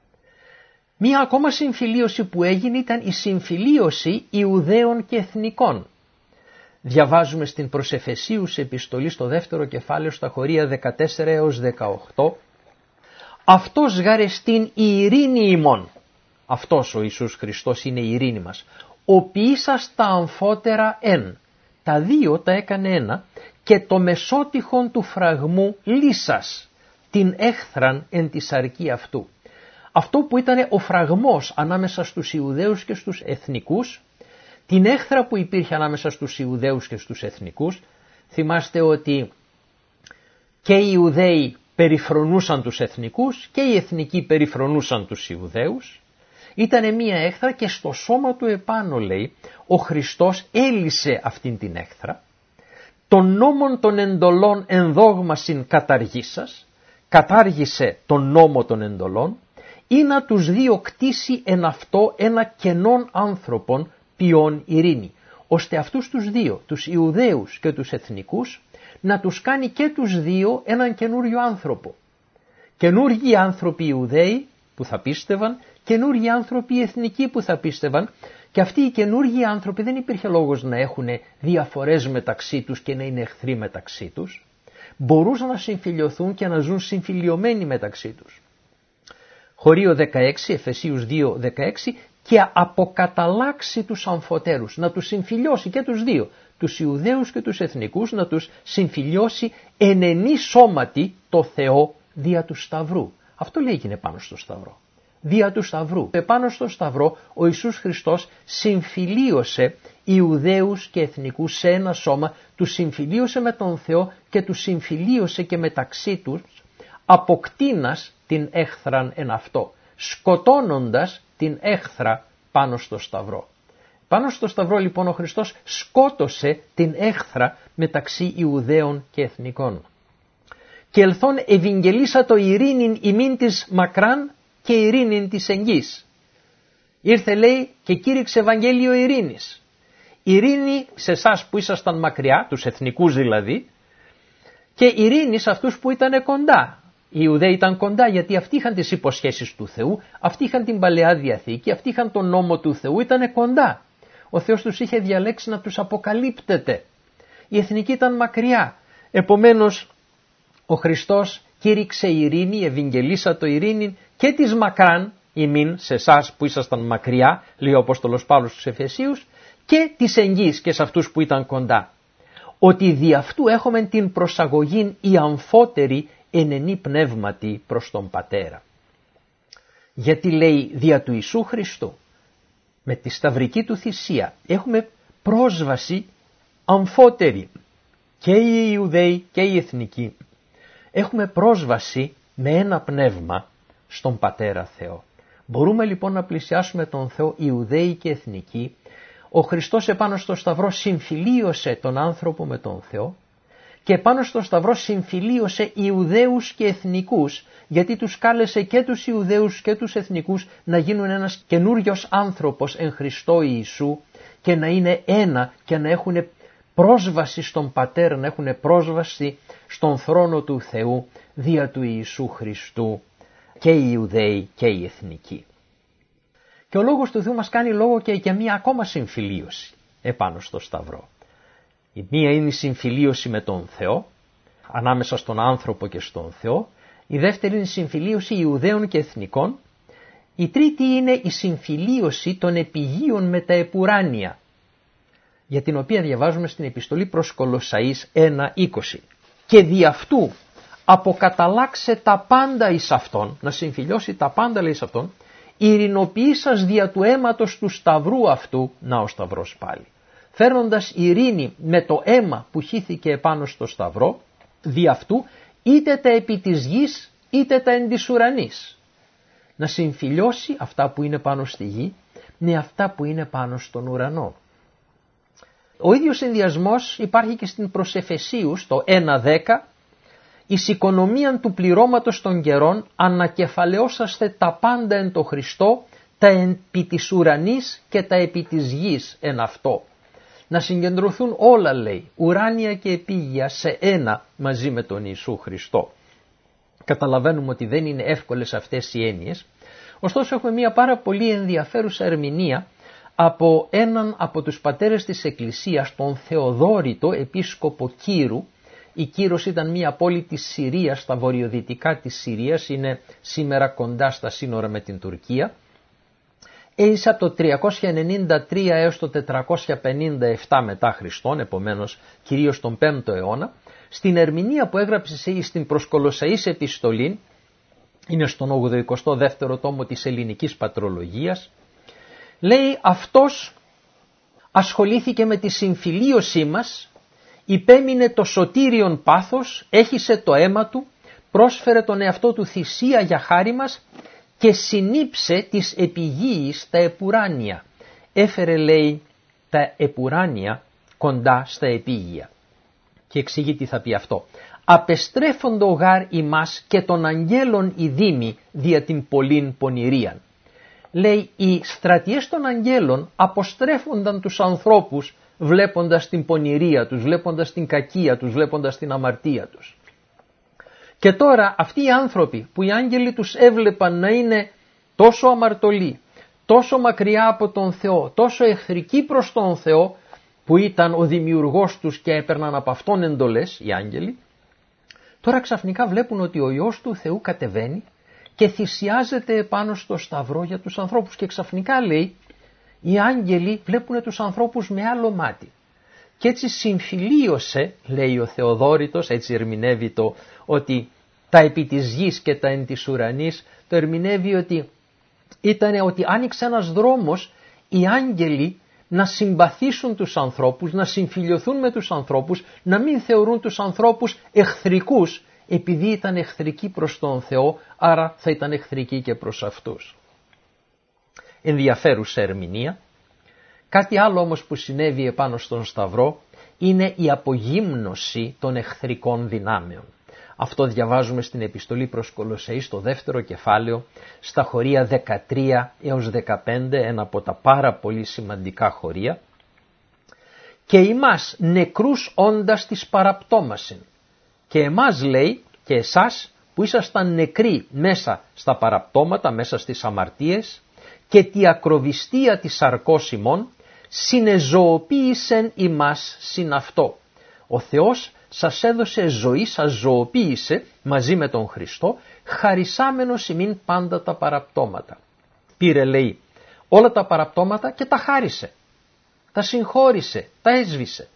Speaker 1: Μία ακόμα συμφιλίωση που έγινε ήταν η συμφιλίωση Ιουδαίων και Εθνικών. Διαβάζουμε στην προς Εφεσίους επιστολή στο δεύτερο κεφάλαιο στα χωρία δεκατέσσερα έως δεκαοκτώ. Αυτός γαρεστήν η ειρήνη ημών. Αυτός ο Ιησούς Χριστός είναι η ειρήνη μας. Ο ποιήσας τα αμφότερα εν. Τα δύο τα έκανε ένα και το μεσότυχον του φραγμού λύσας, την έχθραν εν τη σαρκή αυτού. Αυτό που ήταν ο φραγμός ανάμεσα στους Ιουδαίους και στους Εθνικούς, την έχθρα που υπήρχε ανάμεσα στους Ιουδαίους και στους Εθνικούς. Θυμάστε ότι και οι Ιουδαίοι περιφρονούσαν τους Εθνικούς και οι Εθνικοί περιφρονούσαν τους Ιουδαίους. Ήτανε μία έχθρα και στο σώμα του επάνω, λέει, ο Χριστός έλυσε αυτήν την έχθρα. Τον νόμον των εντολών εν δόγμασιν καταργήσας, κατάργησε τον νόμο των εντολών, ή να τους διοκτήσει εν αυτό ένα κενόν άνθρωπον ποιον ειρήνη, ώστε αυτούς τους δύο, τους Ιουδαίους και τους Εθνικούς, να τους κάνει και τους δύο έναν καινούριο άνθρωπο. Καινούργιοι άνθρωποι Ιουδαίοι που θα πίστευαν, καινούργιοι άνθρωποι Εθνικοί που θα πίστευαν, και αυτοί οι καινούργιοι άνθρωποι δεν υπήρχε λόγος να έχουν διαφορές μεταξύ τους και να είναι εχθροί μεταξύ τους. Μπορούσαν να συμφιλιωθούν και να ζουν συμφιλιωμένοι μεταξύ τους. Χωρίο δεκαέξι, Εφεσίους δύο δεκαέξι, και αποκαταλάξει τους αμφωτέρους, να τους συμφιλιώσει και τους δύο, τους Ιουδαίους και τους Εθνικούς, να τους συμφιλιώσει εν ενή σώματι το Θεό δια του Σταυρού. Αυτό λέει έγινε πάνω στο Σταυρό. Δια του Σταυρού. Επάνω στο Σταυρό ο Ιησούς Χριστός συμφιλίωσε Ιουδαίους και Εθνικούς σε ένα σώμα, τους συμφιλίωσε με τον Θεό και τους συμφιλίωσε και μεταξύ τους, αποκτήνας την έχθραν εν αυτό, σκοτώνοντας την έχθρα πάνω στο Σταυρό. Πάνω στο Σταυρό λοιπόν ο Χριστός σκότωσε την έχθρα μεταξύ Ιουδαίων και Εθνικών. Και ελθόν ευηγγελίσα το ειρήνην ημίν της μακράν και ειρήνην της εγγύς. Ήρθε, λέει, και κήρυξε Ευαγγέλιο ειρήνης. Ειρήνη σε εσάς που ήσασταν μακριά, τους Εθνικούς δηλαδή, και ειρήνη σε αυτούς που ήταν κοντά. Οι Ιουδαίοι ήταν κοντά γιατί αυτοί είχαν τις υποσχέσεις του Θεού, αυτοί είχαν την Παλαιά Διαθήκη, αυτοί είχαν τον νόμο του Θεού, ήταν κοντά. Ο Θεός τους είχε διαλέξει να τους αποκαλύπτεται. Οι Εθνικοί ήταν μακριά. Επομένως ο Χριστός κήρυξε ειρήνη, ευηγγελίσα το ειρήνη και της μακράν ημίν σε εσάς που ήσασταν μακριά, λέει ο Απόστολος Παύλος στους Εφεσίους, και της εγγύς και σε αυτούς που ήταν κοντά. Ότι δι' αυτού έχουμε την προσαγωγήν η αμφότερη εν ενή πνεύματι προς τον Πατέρα. Γιατί λέει δια του Ιησού Χριστού, με τη σταυρική του θυσία έχουμε πρόσβαση αμφότερη, και οι Ιουδαίοι και οι Εθνικοί. Έχουμε πρόσβαση με ένα πνεύμα στον Πατέρα Θεό. Μπορούμε λοιπόν να πλησιάσουμε τον Θεό Ιουδαίοι και Εθνικοί. Ο Χριστός επάνω στο Σταυρό συμφιλίωσε τον άνθρωπο με τον Θεό και επάνω στο Σταυρό συμφιλίωσε Ιουδαίους και Εθνικούς, γιατί τους κάλεσε και τους Ιουδαίους και τους Εθνικούς να γίνουν ένας καινούριος άνθρωπος εν Χριστώ Ιησού και να είναι ένα και να έχουν πρόσβαση στον Πατέρα, να έχουν πρόσβαση στον θρόνο του Θεού δια του Ιησού Χριστού, και οι Ιουδαίοι και οι Εθνικοί. Και ο Λόγος του Θεού μας κάνει λόγο και για μία ακόμα συμφιλίωση επάνω στο Σταυρό. Η μία είναι η συμφιλίωση με τον Θεό, ανάμεσα στον άνθρωπο και στον Θεό. Η δεύτερη είναι η συμφιλίωση Ιουδαίων και Εθνικών. Η τρίτη είναι η συμφιλίωση των επιγείων με τα επουράνια, για την οποία διαβάζουμε στην επιστολή προς Κολοσσαείς ένα είκοσι. Και δι' αυτού αποκαταλάξε τα πάντα εις αυτόν, να συμφιλιώσει τα πάντα λέει εις αυτόν, ειρηνοποιήσας δια του αίματος του σταυρού αυτού, να ο σταυρός πάλι. Φέρνοντας ειρήνη με το αίμα που χύθηκε επάνω στο σταυρό, δι' αυτού είτε τα επί της γης είτε τα εν της ουρανής. Να συμφιλιώσει αυτά που είναι πάνω στη γη με αυτά που είναι πάνω στον ουρανό. Ο ίδιος συνδυασμός υπάρχει και στην προς Εφεσίους στο ένα δέκα, εις οικονομίαν του πληρώματος των καιρών ανακεφαλαιώσαστε τα πάντα εν το Χριστό, τα επί της ουρανής και τα επί της γης εν αυτό. Να συγκεντρωθούν όλα λέει, ουράνια και επίγεια σε ένα μαζί με τον Ιησού Χριστό. Καταλαβαίνουμε ότι δεν είναι εύκολες αυτές οι έννοιες, ωστόσο έχουμε μια πάρα πολύ ενδιαφέρουσα ερμηνεία από έναν από τους πατέρες της Εκκλησίας, τον Θεοδόρητο, επίσκοπο Κύρου. Η Κύρος ήταν μια πόλη της Συρίας, στα βορειοδυτικά της Συρίας, είναι σήμερα κοντά στα σύνορα με την Τουρκία. Έζησε από το τριακόσια ενενήντα τρία έως το τετρακόσια πενήντα επτά μετά Χριστόν, επομένως κυρίως τον πέμπτο αιώνα. Στην ερμηνεία που έγραψε στην προς Κολοσσαείς επιστολή, είναι στον ογδοηκοστό δεύτερο τόμο της ελληνικής πατρολογίας, λέει αυτός ασχολήθηκε με τη συμφιλίωσή μας, υπέμεινε το σωτήριον πάθος, έχισε το αίμα του, πρόσφερε τον εαυτό του θυσία για χάρη μας και συνήψε τις επιγείης τα επουράνια. Έφερε λέει τα επουράνια κοντά στα επίγεια. Και εξηγεί τι θα πει αυτό. Απεστρέφοντο γάρ ημάς και των αγγέλων η δήμη δια την πολλήν πονηρίαν. Λέει οι στρατιές των αγγέλων αποστρέφονταν τους ανθρώπους βλέποντας την πονηρία τους, βλέποντας την κακία τους, βλέποντας την αμαρτία τους. Και τώρα αυτοί οι άνθρωποι που οι άγγελοι τους έβλεπαν να είναι τόσο αμαρτωλοί, τόσο μακριά από τον Θεό, τόσο εχθρικοί προς τον Θεό, που ήταν ο δημιουργός τους και έπαιρναν από αυτόν εντολές οι άγγελοι, τώρα ξαφνικά βλέπουν ότι ο Υιός του Θεού κατεβαίνει και θυσιάζεται επάνω στο σταυρό για τους ανθρώπους. Και ξαφνικά λέει, οι άγγελοι βλέπουν τους ανθρώπους με άλλο μάτι. Και έτσι συμφιλίωσε, λέει ο Θεοδόρητος, έτσι ερμηνεύει το ότι τα επί της γης και τα εν της ουρανής, το ερμηνεύει ότι ήταν ότι άνοιξε ένας δρόμος οι άγγελοι να συμπαθήσουν τους ανθρώπους, να συμφιλιωθούν με τους ανθρώπους, να μην θεωρούν τους ανθρώπους εχθρικούς, επειδή ήταν εχθρικοί προς τον Θεό, άρα θα ήταν εχθρικοί και προς αυτούς. Ενδιαφέρουσα ερμηνεία. Κάτι άλλο όμως που συνέβη επάνω στον Σταυρό είναι η απογύμνωση των εχθρικών δυνάμεων. Αυτό διαβάζουμε στην επιστολή προς Κολοσσαείς στο δεύτερο κεφάλαιο, στα χωρία δεκατρία έως δεκαπέντε, ένα από τα πάρα πολύ σημαντικά χωρία. Και ημάς νεκρούς όντας της παραπτώμασιν. Και εμάς λέει και εσάς που ήσασταν νεκροί μέσα στα παραπτώματα, μέσα στις αμαρτίες, και τη ακροβιστία της σαρκός ημών συνεζωοποίησεν ημάς συν αυτό. Ο Θεός σας έδωσε ζωή, σας ζωοποίησε μαζί με τον Χριστό, χαρισάμενος ημίν πάντα τα παραπτώματα. Πήρε λέει όλα τα παραπτώματα και τα χάρισε, τα συγχώρησε, τα έσβησε.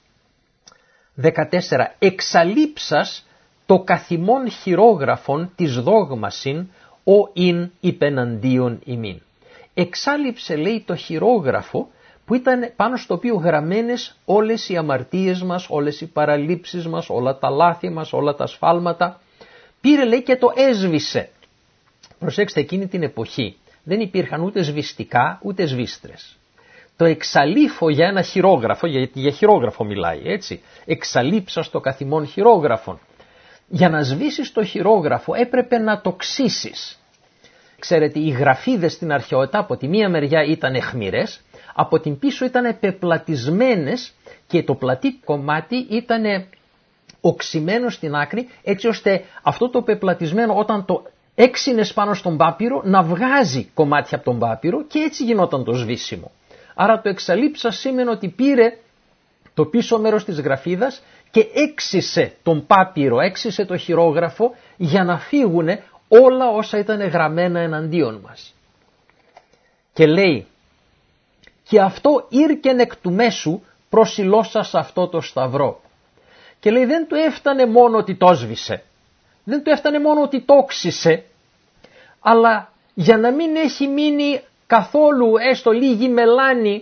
Speaker 1: δεκατέσσερα. Εξαλείψας το καθημόν χειρόγραφον της δόγμασιν ο ειν υπεναντίον ημίν. Εξάλειψε λέει το χειρόγραφο που ήταν πάνω στο οποίο γραμμένες όλες οι αμαρτίες μας, όλες οι παραλήψεις μας, όλα τα λάθη μας, όλα τα σφάλματα. Πήρε λέει και το έσβησε. Προσέξτε, εκείνη την εποχή δεν υπήρχαν ούτε σβηστικά ούτε σβίστρες. Το εξαλείφω για ένα χειρόγραφο, γιατί για χειρόγραφο μιλάει έτσι, εξαλείψας το καθημόν χειρόγραφον. Για να σβήσεις το χειρόγραφο έπρεπε να το ξύσεις. Ξέρετε, οι γραφίδες στην αρχαιότητα από τη μία μεριά ήταν αιχμηρές, από την πίσω ήταν πεπλατισμένες και το πλατή κομμάτι ήταν οξυμένο στην άκρη, έτσι ώστε αυτό το πεπλατισμένο όταν το έξινες πάνω στον πάπυρο να βγάζει κομμάτια από τον πάπυρο και έτσι γινόταν το σβήσιμο. Άρα το εξαλείψα σήμαινε ότι πήρε το πίσω μέρος της γραφίδας και έξισε τον πάπυρο, έξισε το χειρόγραφο για να φύγουν όλα όσα ήταν γραμμένα εναντίον μας. Και λέει, και αυτό ήρκεν εκ του μέσου προσιλώσα σε αυτό το σταυρό. Και λέει δεν του έφτανε μόνο ότι το σβήσε, δεν του έφτανε μόνο ότι τόξισε, αλλά για να μην έχει μείνει καθόλου έστω λίγη μελάνη,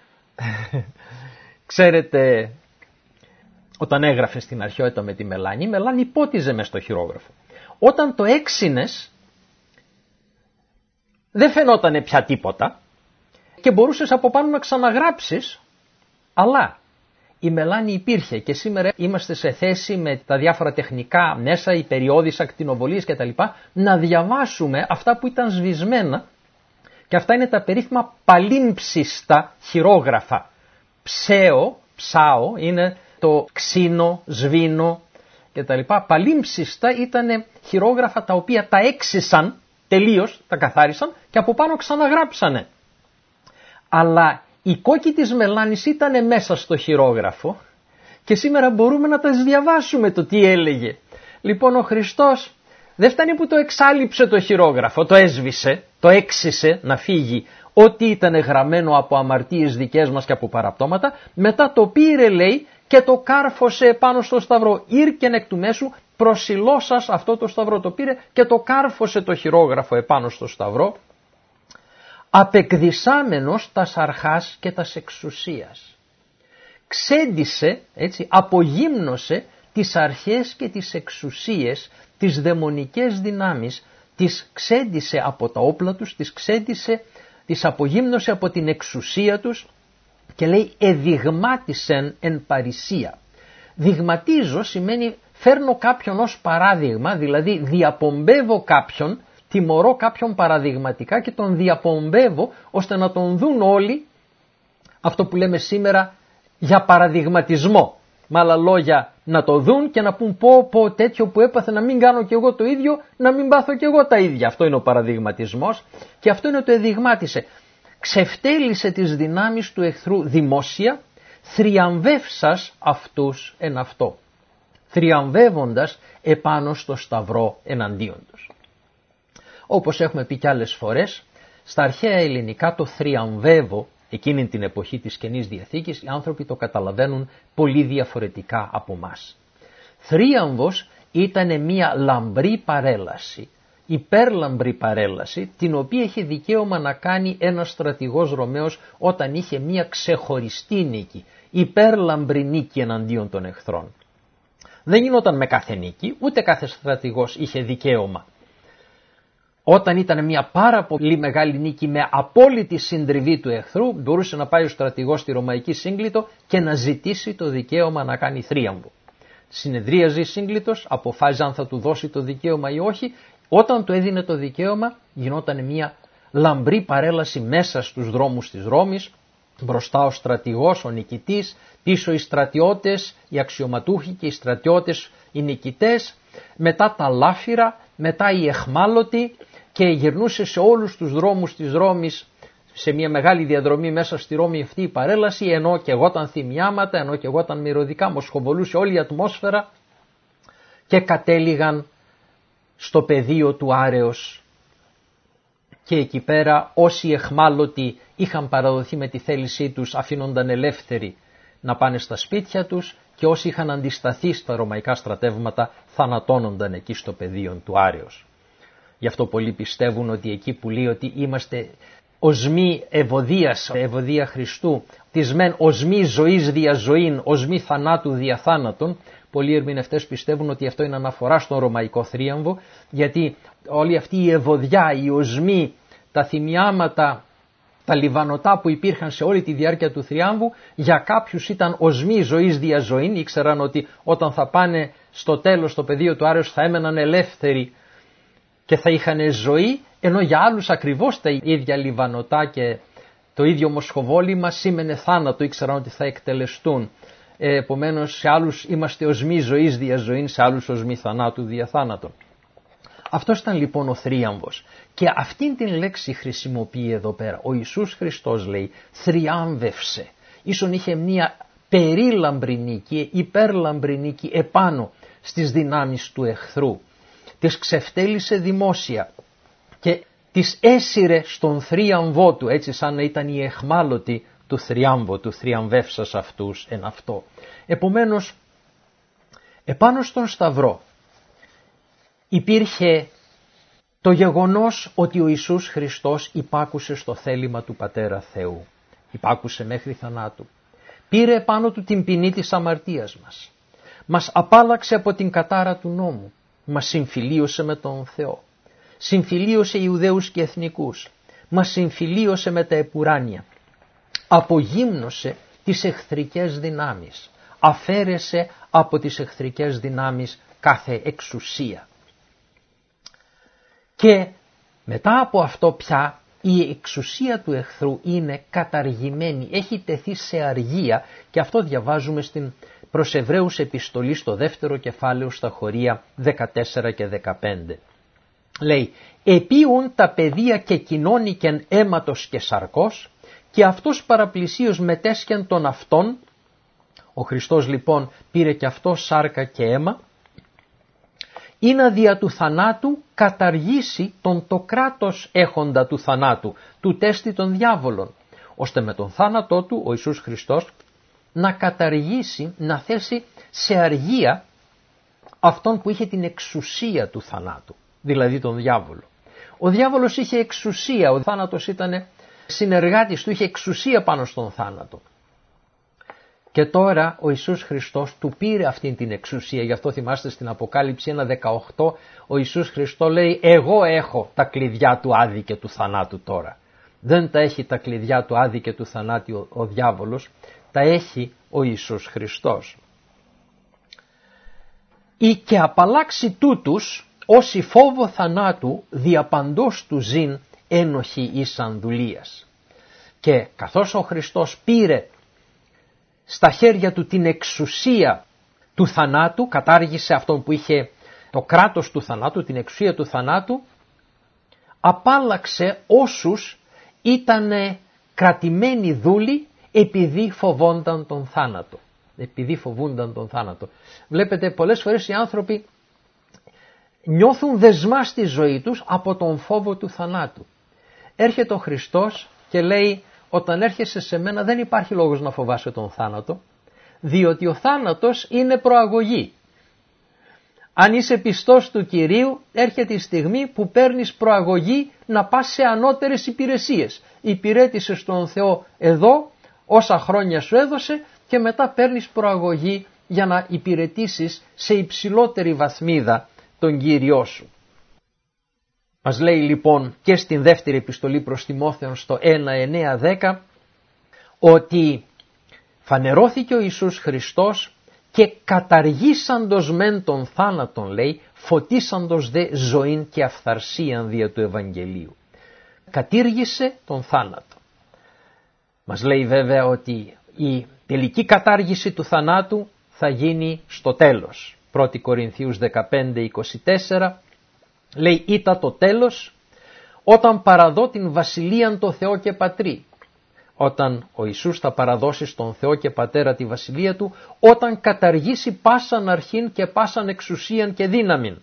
Speaker 1: ξέρετε, όταν έγραφε στην αρχαιότητα με τη μελάνη, η μελάνη υπότιζε μες στο χειρόγραφο. Όταν το έξινες, δεν φαινότανε πια τίποτα και μπορούσες από πάνω να ξαναγράψεις, αλλά η μελάνη υπήρχε και σήμερα είμαστε σε θέση με τα διάφορα τεχνικά μέσα, οι περιόδεις ακτινοβολίες κτλ. Να διαβάσουμε αυτά που ήταν σβησμένα, και αυτά είναι τα περίφημα παλίμψιστα χειρόγραφα. Ψέο, ψάο, είναι το ξύνο, σβήνο κτλ. Παλίμψιστα ήταν χειρόγραφα τα οποία τα έξισαν τελείως, τα καθάρισαν και από πάνω ξαναγράψανε. Αλλά η κόκκι της μελάνης ήταν μέσα στο χειρόγραφο και σήμερα μπορούμε να τα διαβάσουμε το τι έλεγε. Λοιπόν, ο Χριστός δεν φτάνει που το εξάλειψε το χειρόγραφο, το έσβησε, το έξισε να φύγει ό,τι ήταν γραμμένο από αμαρτίες δικές μας και από παραπτώματα, μετά το πήρε, λέει, και το κάρφωσε επάνω στο σταυρό. Ήρκεν εκ του μέσου προσιλώσας αυτό το σταυρό, το πήρε και το κάρφωσε το χειρόγραφο επάνω στο σταυρό, απεκδισάμενος τας αρχάς και τας εξουσίας. Ξέντισε, έτσι, απογύμνωσε τις αρχές και τις εξουσίες, τις δαιμονικές δυνάμεις, τις ξέντισε από τα όπλα τους, τις ξέντισε, τις απογύμνωσε από την εξουσία τους και λέει εδειγμάτισεν εν παρησία. Δειγματίζω σημαίνει φέρνω κάποιον ως παράδειγμα, δηλαδή διαπομπεύω κάποιον, τιμωρώ κάποιον παραδειγματικά και τον διαπομπεύω ώστε να τον δουν όλοι, αυτό που λέμε σήμερα για παραδειγματισμό. Με άλλα λόγια, να το δουν και να πούν πω πω τέτοιο που έπαθε να μην κάνω κι εγώ το ίδιο, να μην πάθω κι εγώ τα ίδια. Αυτό είναι ο παραδειγματισμός και αυτό είναι το εδειγμάτισε. Ξεφτέλισε τις δυνάμεις του εχθρού δημόσια, θριαμβεύσας αυτούς εν αυτό. Θριαμβεύοντας επάνω στο σταυρό εναντίον τους. Όπως έχουμε πει κι άλλες φορές, στα αρχαία ελληνικά το θριαμβεύω, εκείνη την εποχή της Καινής Διαθήκης, οι άνθρωποι το καταλαβαίνουν πολύ διαφορετικά από μας. Θρίαμβος ήταν μια λαμπρή παρέλαση, υπέρλαμπρη παρέλαση, την οποία είχε δικαίωμα να κάνει ένας στρατηγός Ρωμαίος όταν είχε μια ξεχωριστή νίκη, υπέρλαμπρη νίκη εναντίον των εχθρών. Δεν γινόταν με κάθε νίκη, ούτε κάθε στρατηγός είχε δικαίωμα. Όταν ήταν μια πάρα πολύ μεγάλη νίκη με απόλυτη συντριβή του εχθρού, μπορούσε να πάει ο στρατηγός στη Ρωμαϊκή Σύγκλιτο και να ζητήσει το δικαίωμα να κάνει θρίαμβο. Συνεδρίαζε η Σύγκλιτος, αποφάσιζε αν θα του δώσει το δικαίωμα ή όχι. Όταν του έδινε το δικαίωμα, γινόταν μια λαμπρή παρέλαση μέσα στους δρόμους της Ρώμης, μπροστά ο στρατηγός, ο νικητής, πίσω οι στρατιώτες, οι αξιωματούχοι και οι στρατιώτες, οι νικητές, μετά τα λάφυρα, μετά οι εχμάλωτοι, και γυρνούσε σε όλους τους δρόμους της Ρώμης σε μια μεγάλη διαδρομή μέσα στη Ρώμη αυτή η παρέλαση, ενώ και εγώ ήταν θυμιάματα, ενώ και εγώ ήταν μυρωδικά, μοσχοβολούσε όλη η ατμόσφαιρα και κατέληγαν στο πεδίο του Άρεος. Και εκεί πέρα όσοι εχμάλωτοι είχαν παραδοθεί με τη θέλησή τους αφήνονταν ελεύθεροι να πάνε στα σπίτια τους και όσοι είχαν αντισταθεί στα ρωμαϊκά στρατεύματα θανατώνονταν εκεί στο πεδίο του Άρεος. Γι' αυτό πολλοί πιστεύουν ότι εκεί που λέει ότι είμαστε οσμοί ευωδίας, ευωδία Χριστού, τις μεν οσμοί ζωής δια ζωήν, οσμοί θανάτου δια θάνατον, πολλοί ερμηνευτές πιστεύουν ότι αυτό είναι αναφορά στον ρωμαϊκό θρίαμβο, γιατί όλη αυτή η ευωδιά, οι οσμοί, τα θυμιάματα, τα λιβανωτά που υπήρχαν σε όλη τη διάρκεια του θριάμβου, για κάποιους ήταν οσμοί ζωής δια ζωήν, ήξεραν ότι όταν θα πάνε στο τέλος στο πεδίο του Άρεος θα έμεναν ελεύθεροι και θα είχαν ζωή, ενώ για άλλους ακριβώς τα ίδια λιβανωτά και το ίδιο μοσχοβόλημα σήμαινε θάνατο, ήξεραν ότι θα εκτελεστούν. Ε, επομένως σε άλλους είμαστε οσμοί ζωής δια ζωήν, σε άλλους οσμοί θανάτου δια θάνατον. Αυτός ήταν λοιπόν ο θρίαμβος και αυτήν την λέξη χρησιμοποιεί εδώ πέρα. Ο Ιησούς Χριστός λέει θριάμβευσε, ίσον είχε μια περίλαμπρη νίκη, υπέρλαμπρη νίκη επάνω στις δυνάμεις του εχθρού. Τις ξεφτέλισε δημόσια και τις έσυρε στον θρίαμβό του, έτσι σαν να ήταν οι εχμάλωτοι του θριάμβου, του θριαμβεύσας αυτούς εν αυτό. Επομένως, επάνω στον σταυρό υπήρχε το γεγονός ότι ο Ιησούς Χριστός υπάκουσε στο θέλημα του Πατέρα Θεού. Υπάκουσε μέχρι θανάτου. Πήρε επάνω του την ποινή της αμαρτίας μας. Μας απάλλαξε από την κατάρα του νόμου. Μας συμφιλίωσε με τον Θεό. Συμφιλίωσε Ιουδαίους και εθνικούς. Μας συμφιλίωσε με τα επουράνια. Απογύμνωσε τις εχθρικές δυνάμεις. Αφαίρεσε από τις εχθρικές δυνάμεις κάθε εξουσία. Και μετά από αυτό πια η εξουσία του εχθρού είναι καταργημένη, έχει τεθεί σε αργία, και αυτό διαβάζουμε στην προς Εβραίους επιστολή στο δεύτερο κεφάλαιο στα χωρία δεκατέσσερα και δεκαπέντε. Λέει, «Επίουν τα παιδεία και κοινώνικεν αίματος και σαρκός, και αυτός παραπλησίως μετέσχεν των αυτών». Ο Χριστός λοιπόν πήρε και αυτό σάρκα και αίμα, «ή να δια του θανάτου καταργήσει τον το κράτος έχοντα του θανάτου, του τέστη των διάβολων», ώστε με τον θάνατό του ο Ιησούς Χριστός να καταργήσει, να θέσει σε αργία αυτόν που είχε την εξουσία του θανάτου, δηλαδή τον διάβολο. Ο διάβολος είχε εξουσία, ο θάνατος ήταν συνεργάτης του, είχε εξουσία πάνω στον θάνατο. Και τώρα ο Ιησούς Χριστός του πήρε αυτή την εξουσία. Γι' αυτό θυμάστε στην Αποκάλυψη ένα δεκαοκτώ ο Ιησούς Χριστός λέει, «Εγώ έχω τα κλειδιά του Άδη και του θανάτου τώρα». Δεν τα έχει τα κλειδιά του Άδη και του θανάτου ο, ο διάβολος, τα έχει ο Ιησούς Χριστός. «Ή και απαλλάξει τούτους όσοι φόβο θανάτου διαπαντός του ζήν ένοχοι εις ανδουλίας». Και καθώς ο Χριστός πήρε στα χέρια του την εξουσία του θανάτου, κατάργησε αυτόν που είχε το κράτος του θανάτου, την εξουσία του θανάτου, απάλλαξε όσους ήταν κρατημένοι δούλοι επειδή φοβόνταν τον θάνατο. Επειδή φοβούνταν τον θάνατο. Βλέπετε, πολλές φορές οι άνθρωποι νιώθουν δεσμά στη ζωή τους από τον φόβο του θανάτου. Έρχεται ο Χριστός και λέει, όταν έρχεσαι σε μένα δεν υπάρχει λόγος να φοβάσαι τον θάνατο, διότι ο θάνατος είναι προαγωγή. Αν είσαι πιστός του Κυρίου, έρχεται η στιγμή που παίρνεις προαγωγή να πας σε ανώτερες υπηρεσίες. Υπηρέτησες τον Θεό εδώ, όσα χρόνια σου έδωσε, και μετά παίρνεις προαγωγή για να υπηρετήσεις σε υψηλότερη βαθμίδα τον Κύριό σου. Μας λέει λοιπόν και στην δεύτερη επιστολή προς Τιμόθεον στο ένα εννέα δέκα ότι φανερώθηκε ο Ιησούς Χριστός και καταργήσαντος μεν τον θάνατον, λέει, φωτίσαντος δε ζωήν και αυθαρσίαν δια του Ευαγγελίου. Κατήργησε τον θάνατο. Μας λέει βέβαια ότι η τελική κατάργηση του θανάτου θα γίνει στο τέλος. πρώτη Κορινθίους δεκαπέντε είκοσι τέσσερα λέει, «Ήτα το τέλος, όταν παραδώ την βασιλείαν το Θεό και Πατρί». Όταν ο Ιησούς θα παραδώσει στον Θεό και Πατέρα τη βασιλεία του, όταν καταργήσει πάσαν αρχήν και πάσαν εξουσίαν και δύναμην.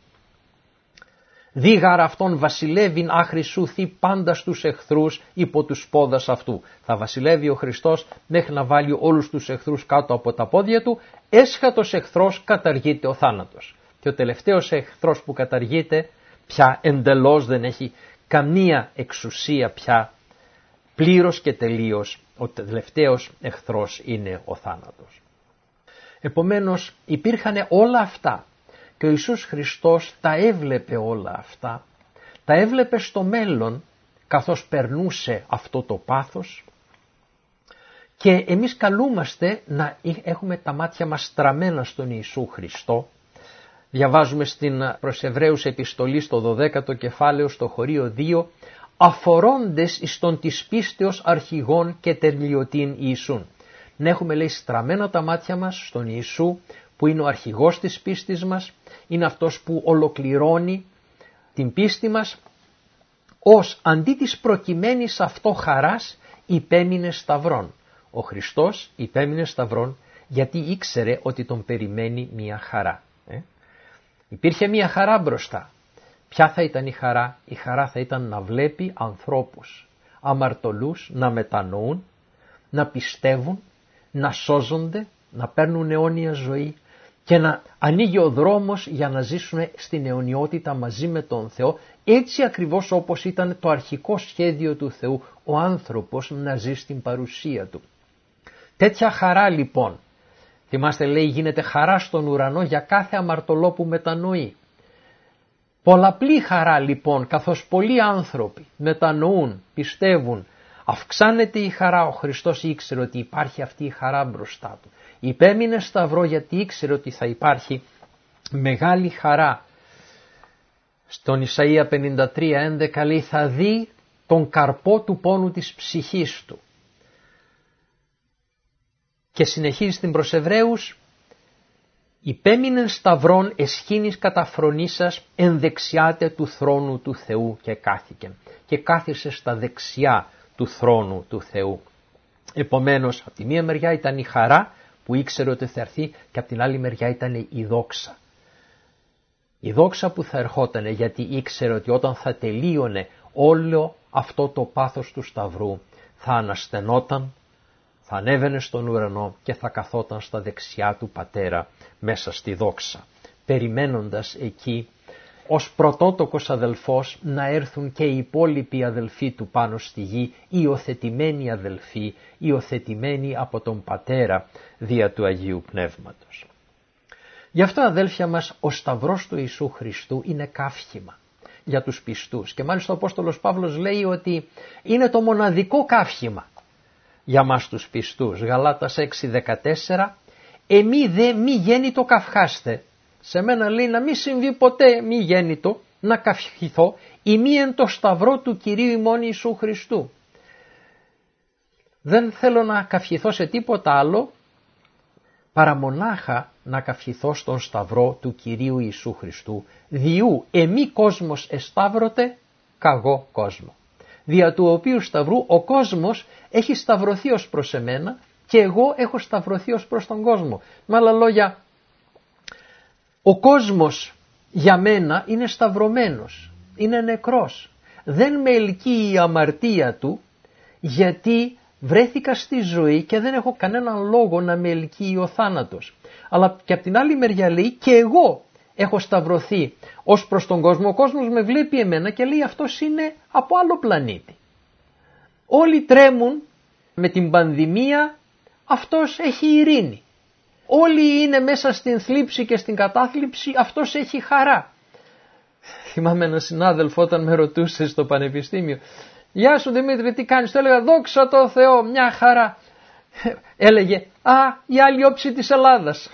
Speaker 1: «Δίγαρα αυτόν βασιλεύειν άχρησούθη πάντα στους εχθρούς υπό τους πόδας αυτού». Θα βασιλεύει ο Χριστός μέχρι να βάλει όλους τους εχθρούς κάτω από τα πόδια του. Έσχατος εχθρός καταργείται ο θάνατος. Και ο τελευταίος εχθρός που καταργείται πια εντελώς δεν έχει καμία εξουσία πια. Πλήρως και τελείως ο τελευταίος εχθρός είναι ο θάνατος. Επομένως υπήρχαν όλα αυτά και ο Ιησούς Χριστός τα έβλεπε όλα αυτά, τα έβλεπε στο μέλλον καθώς περνούσε αυτό το πάθος, και εμείς καλούμαστε να έχουμε τα μάτια μας στραμμένα στον Ιησού Χριστό. Διαβάζουμε στην προς Εβραίους επιστολή στο δωδέκατο κεφάλαιο στο χωρίο δύο, αφορώντες εις τον της πίστεως αρχηγών και τελειωτήν Ιησούν. Να έχουμε, λέει, στραμμένα τα μάτια μας στον Ιησού που είναι ο αρχηγός της πίστης μας, είναι αυτός που ολοκληρώνει την πίστη μας, ως αντί της προκειμένης αυτό χαράς υπέμεινε σταυρών. Ο Χριστός υπέμεινε σταυρών γιατί ήξερε ότι τον περιμένει μια χαρά. Ε? Υπήρχε μια χαρά μπροστά. Ποια θα ήταν η χαρά? Η χαρά θα ήταν να βλέπει ανθρώπους αμαρτωλούς να μετανοούν, να πιστεύουν, να σώζονται, να παίρνουν αιώνια ζωή και να ανοίγει ο δρόμος για να ζήσουν στην αιωνιότητα μαζί με τον Θεό, έτσι ακριβώς όπως ήταν το αρχικό σχέδιο του Θεού, ο άνθρωπος να ζει στην παρουσία του. Τέτοια χαρά λοιπόν, θυμάστε λέει γίνεται χαρά στον ουρανό για κάθε αμαρτωλό που μετανοεί. Πολλαπλή χαρά λοιπόν, καθώς πολλοί άνθρωποι μετανοούν, πιστεύουν, αυξάνεται η χαρά. Ο Χριστός ήξερε ότι υπάρχει αυτή η χαρά μπροστά του. Υπέμεινε σταυρό γιατί ήξερε ότι θα υπάρχει μεγάλη χαρά. Στον Ισαΐα πενήντα τρία έντεκα λέει θα δει τον καρπό του πόνου της ψυχής του. Και συνεχίζει στην προς Εβραίους, υπέμεινεν σταυρών εσχήνης καταφρονήσας εν δεξιάτε του θρόνου του Θεού και κάθηκεν. Και κάθισε στα δεξιά του θρόνου του Θεού. Επομένως, από τη μία μεριά ήταν η χαρά που ήξερε ότι θα έρθει και από την άλλη μεριά ήταν η δόξα. Η δόξα που θα ερχόταν γιατί ήξερε ότι όταν θα τελείωνε όλο αυτό το πάθος του σταυρού θα αναστενόταν, θα ανέβαινε στον ουρανό και θα καθόταν στα δεξιά του Πατέρα μέσα στη δόξα, περιμένοντας εκεί ως πρωτότοκος αδελφός να έρθουν και οι υπόλοιποι αδελφοί του πάνω στη γη, υιοθετημένοι αδελφοί, υιοθετημένοι από τον Πατέρα δια του Αγίου Πνεύματος. Γι' αυτό αδέλφια μας ο σταυρός του Ιησού Χριστού είναι καύχημα για τους πιστούς και μάλιστα ο Απόστολος Παύλος λέει ότι είναι το μοναδικό καύχημα για μας τους πιστούς. Γαλάτας έξι δεκατέσσερα, εμεί δε μη γέννητο καυχάστε. Σε μένα λέει να μην συμβεί ποτέ μη γέννητο να καυχηθώ ή μη εν το σταυρό του Κυρίου ημών Ιησού Χριστού. Δεν θέλω να καυχηθώ σε τίποτα άλλο παρά μονάχα να καυχηθώ στον σταυρό του Κυρίου Ιησού Χριστού, διού εμή κόσμος εσταύρωτε καγώ κόσμο. Δια του οποίου σταυρού ο κόσμος έχει σταυρωθεί ως προς εμένα και εγώ έχω σταυρωθεί ως προς τον κόσμο. Με άλλα λόγια, ο κόσμος για μένα είναι σταυρωμένος, είναι νεκρός. Δεν με ελκύει η αμαρτία του γιατί βρέθηκα στη ζωή και δεν έχω κανέναν λόγο να με ελκύει ο θάνατος. Αλλά και από την άλλη μεριά λέει και εγώ έχω σταυρωθεί ως προς τον κόσμο. Ο κόσμος με βλέπει εμένα και λέει αυτός είναι από άλλο πλανήτη. Όλοι τρέμουν με την πανδημία, αυτός έχει ειρήνη. Όλοι είναι μέσα στην θλίψη και στην κατάθλιψη, αυτός έχει χαρά. Θυμάμαι έναν συνάδελφο όταν με ρωτούσε στο πανεπιστήμιο, «Γεια σου Δημήτρη, τι κάνεις?» Του έλεγα, «Δόξα τω Θεώ, μια χαρά». Έλεγε, «Α, η άλλη όψη της Ελλάδας».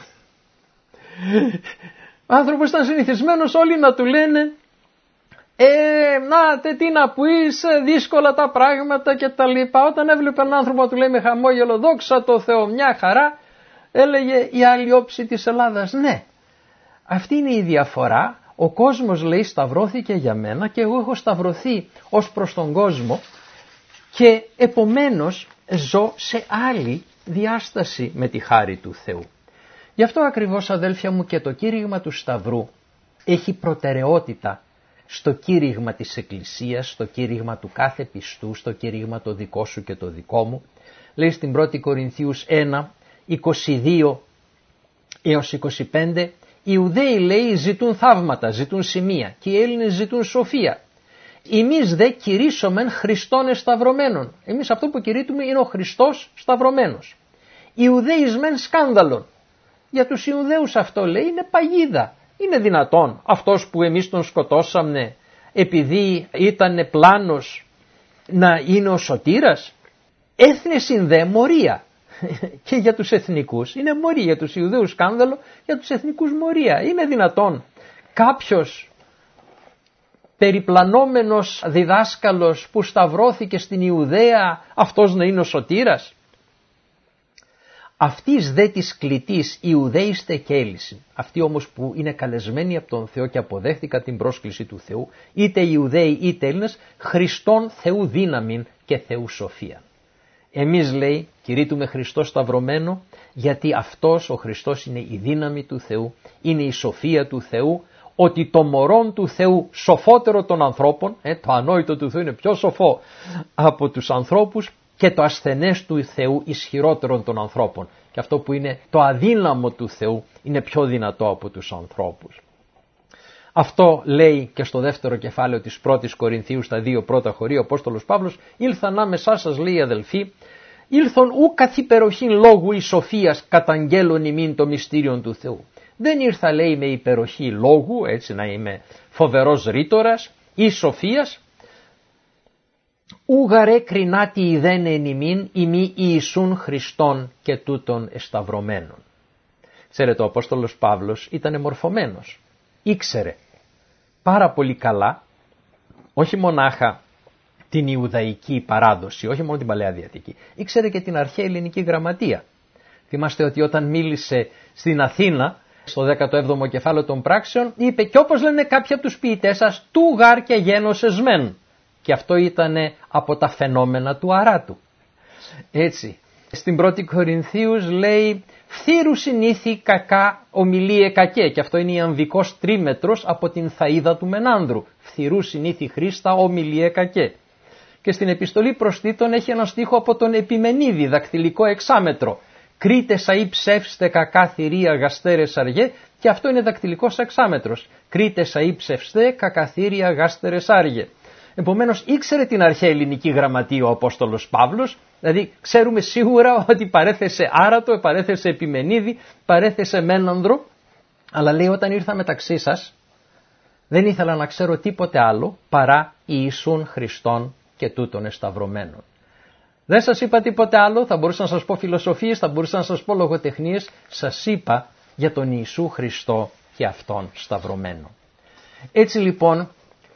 Speaker 1: Ο άνθρωπος ήταν συνηθισμένος όλοι να του λένε, «Ε, να, τε, τι να πεις, δύσκολα τα πράγματα και τα λοιπά». Όταν έβλεπε έναν άνθρωπο να του λέει με χαμόγελο, «Δόξα τω Θεώ, μια χαρά», έλεγε η άλλη όψη της Ελλάδας. Ναι, αυτή είναι η διαφορά. Ο κόσμος λέει σταυρώθηκε για μένα και εγώ έχω σταυρωθεί ως προς τον κόσμο και επομένως ζω σε άλλη διάσταση με τη χάρη του Θεού. Γι' αυτό ακριβώς αδέλφια μου και το κήρυγμα του Σταυρού έχει προτεραιότητα στο κήρυγμα της Εκκλησίας, στο κήρυγμα του κάθε πιστού, στο κήρυγμα το δικό σου και το δικό μου. Λέει στην πρώτη Κορινθίους ένα, είκοσι δύο έως είκοσι πέντε, οι Ιουδαίοι λέει ζητούν θαύματα, ζητούν σημεία και οι Έλληνες ζητούν σοφία. Εμείς δε κηρύσσομεν Χριστόν εσταυρωμένον. Εμείς αυτό που κηρύττουμε είναι ο Χριστός σταυρωμένος. Οι Ιουδαίοι μεν σκάνδαλον. Για τους Ιουδαίους αυτό λέει είναι παγίδα. Είναι δυνατόν αυτός που εμείς τον σκοτώσαμε επειδή ήταν πλάνος να είναι ο σωτήρας? Έθνεσιν δε μορία. Και για τους εθνικούς είναι μορία, για τους Ιουδαίους σκάνδαλο, για τους εθνικούς μορία. Είναι δυνατόν κάποιος περιπλανόμενος διδάσκαλος που σταυρώθηκε στην Ιουδαία αυτός να είναι ο σωτήρας? Αυτής δε της κλητής Ιουδαίιστε κέλυσιν. Αυτοί όμως που είναι καλεσμένοι από τον Θεό και αποδέχτηκαν την πρόσκληση του Θεού, είτε Ιουδαίοι είτε Έλληνες, Χριστόν Θεού δύναμην και Θεού σοφία. Εμείς λέει κηρύττουμε Χριστό σταυρωμένο γιατί αυτός ο Χριστός είναι η δύναμη του Θεού, είναι η σοφία του Θεού, ότι το μωρόν του Θεού σοφότερο των ανθρώπων, ε, το ανόητο του Θεού είναι πιο σοφό από τους ανθρώπους και το ασθενές του Θεού ισχυρότερον των ανθρώπων. Και αυτό που είναι το αδύναμο του Θεού είναι πιο δυνατό από τους ανθρώπους. Αυτό λέει και στο δεύτερο κεφάλαιο της πρώτης Κορινθίου στα δύο πρώτα χωρία ο Απόστολος Παύλος, «Ήλθαν άμεσά σας», λέει, αδελφοί, «ήλθον ου καθ' υπεροχήν λόγου ή σοφίας καταγγέλων ημίν το μυστήριον του Θεού». Δεν ήρθα, λέει, με υπεροχή λόγου, έτσι να είμαι φοβερός ρήτορας ή σοφίας, «ου γαρέ κρινάτι ιδέν εν ημίν ημί Ιησούν Χριστόν και τούτον εσταυρωμένον». Ξέρετε, ο Απόστολος Παύλος ήταν μορφωμένος, ήξερε πάρα πολύ καλά, όχι μονάχα την Ιουδαϊκή παράδοση, όχι μόνο την Παλαιά Διαθήκη, ήξερε και την αρχαία ελληνική γραμματεία. Θυμάστε ότι όταν μίλησε στην Αθήνα, στο δέκατο έβδομο κεφάλαιο των πράξεων, είπε «και όπως λένε κάποιοι από τους ποιητές σας, του γάρ και γένωσες μεν». Και αυτό ήταν από τα φαινόμενα του αράτου. Έτσι, στην πρώτη Κορινθίους λέει «φθήρου συνήθη κακά ομιλίε κακέ», και αυτό είναι η αμβικός τρίμετρος από την Θαΐδα του Μενάνδρου. «Φθηρού συνήθη Χρήστα ομιλίε κακέ». Και στην επιστολή προς Τίτον έχει ένα στίχο από τον Επιμενίδη, δακτυλικό εξάμετρο. «Κρίτες αεί ψεύστε κακά θηρία γαστέρες αργέ», και αυτό είναι δακτυλικός εξάμετρος. «Κρίτες αεί ψευστέ κακά θηρία γαστέρες άργε». Επομένως ήξερε την αρχαία ελληνική γραμματεία ο Απόστολος Παύλος, δηλαδή ξέρουμε σίγουρα ότι παρέθεσε Άρατο, παρέθεσε Επιμενίδη, παρέθεσε Μένανδρο, αλλά λέει όταν ήρθα μεταξύ σας δεν ήθελα να ξέρω τίποτε άλλο παρά Ιησούν Χριστόν και τούτον εσταυρωμένον. Δεν σας είπα τίποτε άλλο, θα μπορούσα να σας πω φιλοσοφίες, θα μπορούσα να σας πω λογοτεχνίες, σας είπα για τον Ιησού Χριστό και αυτόν σταυρωμένο. Έτσι λοιπόν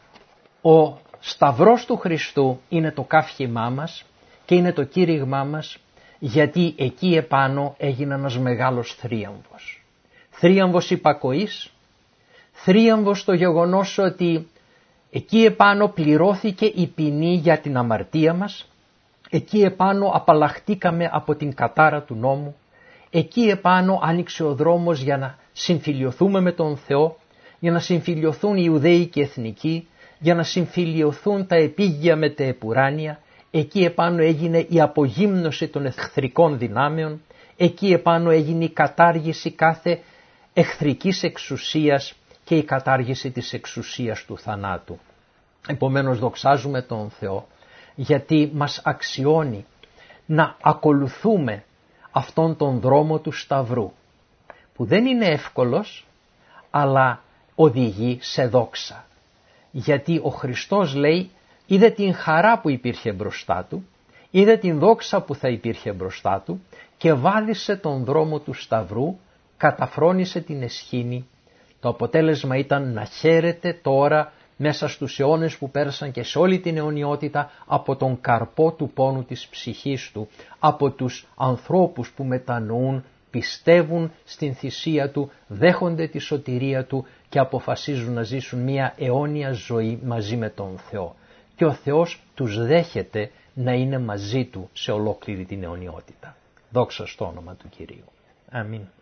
Speaker 1: ο Σταυρός του Χριστού είναι το καύχημά μας και είναι το κήρυγμά μας, γιατί εκεί επάνω έγινε ένας μεγάλος θρίαμβος. Θρίαμβος υπακοής, θρίαμβος το γεγονός ότι εκεί επάνω πληρώθηκε η ποινή για την αμαρτία μας, εκεί επάνω απαλλαχτήκαμε από την κατάρα του νόμου, εκεί επάνω άνοιξε ο δρόμος για να συμφιλιωθούμε με τον Θεό, για να συμφιλιωθούν οι Ιουδαίοι και οι εθνικοί, για να συμφιλιωθούν τα επίγεια με τα επουράνια, εκεί επάνω έγινε η απογύμνωση των εχθρικών δυνάμεων, εκεί επάνω έγινε η κατάργηση κάθε εχθρικής εξουσίας και η κατάργηση της εξουσίας του θανάτου. Επομένως δοξάζουμε τον Θεό, γιατί μας αξιώνει να ακολουθούμε αυτόν τον δρόμο του Σταυρού, που δεν είναι εύκολος, αλλά οδηγεί σε δόξα. Γιατί ο Χριστός λέει είδε την χαρά που υπήρχε μπροστά του, είδε την δόξα που θα υπήρχε μπροστά του και βάδισε τον δρόμο του Σταυρού, καταφρόνησε την εσχήνη. Το αποτέλεσμα ήταν να χαίρεται τώρα μέσα στους αιώνες που πέρασαν και σε όλη την αιωνιότητα από τον καρπό του πόνου της ψυχής του, από τους ανθρώπους που μετανοούν, πιστεύουν στην θυσία του, δέχονται τη σωτηρία του και αποφασίζουν να ζήσουν μια αιώνια ζωή μαζί με τον Θεό. Και ο Θεός τους δέχεται να είναι μαζί του σε ολόκληρη την αιωνιότητα. Δόξα στο όνομα του Κυρίου. Αμήν.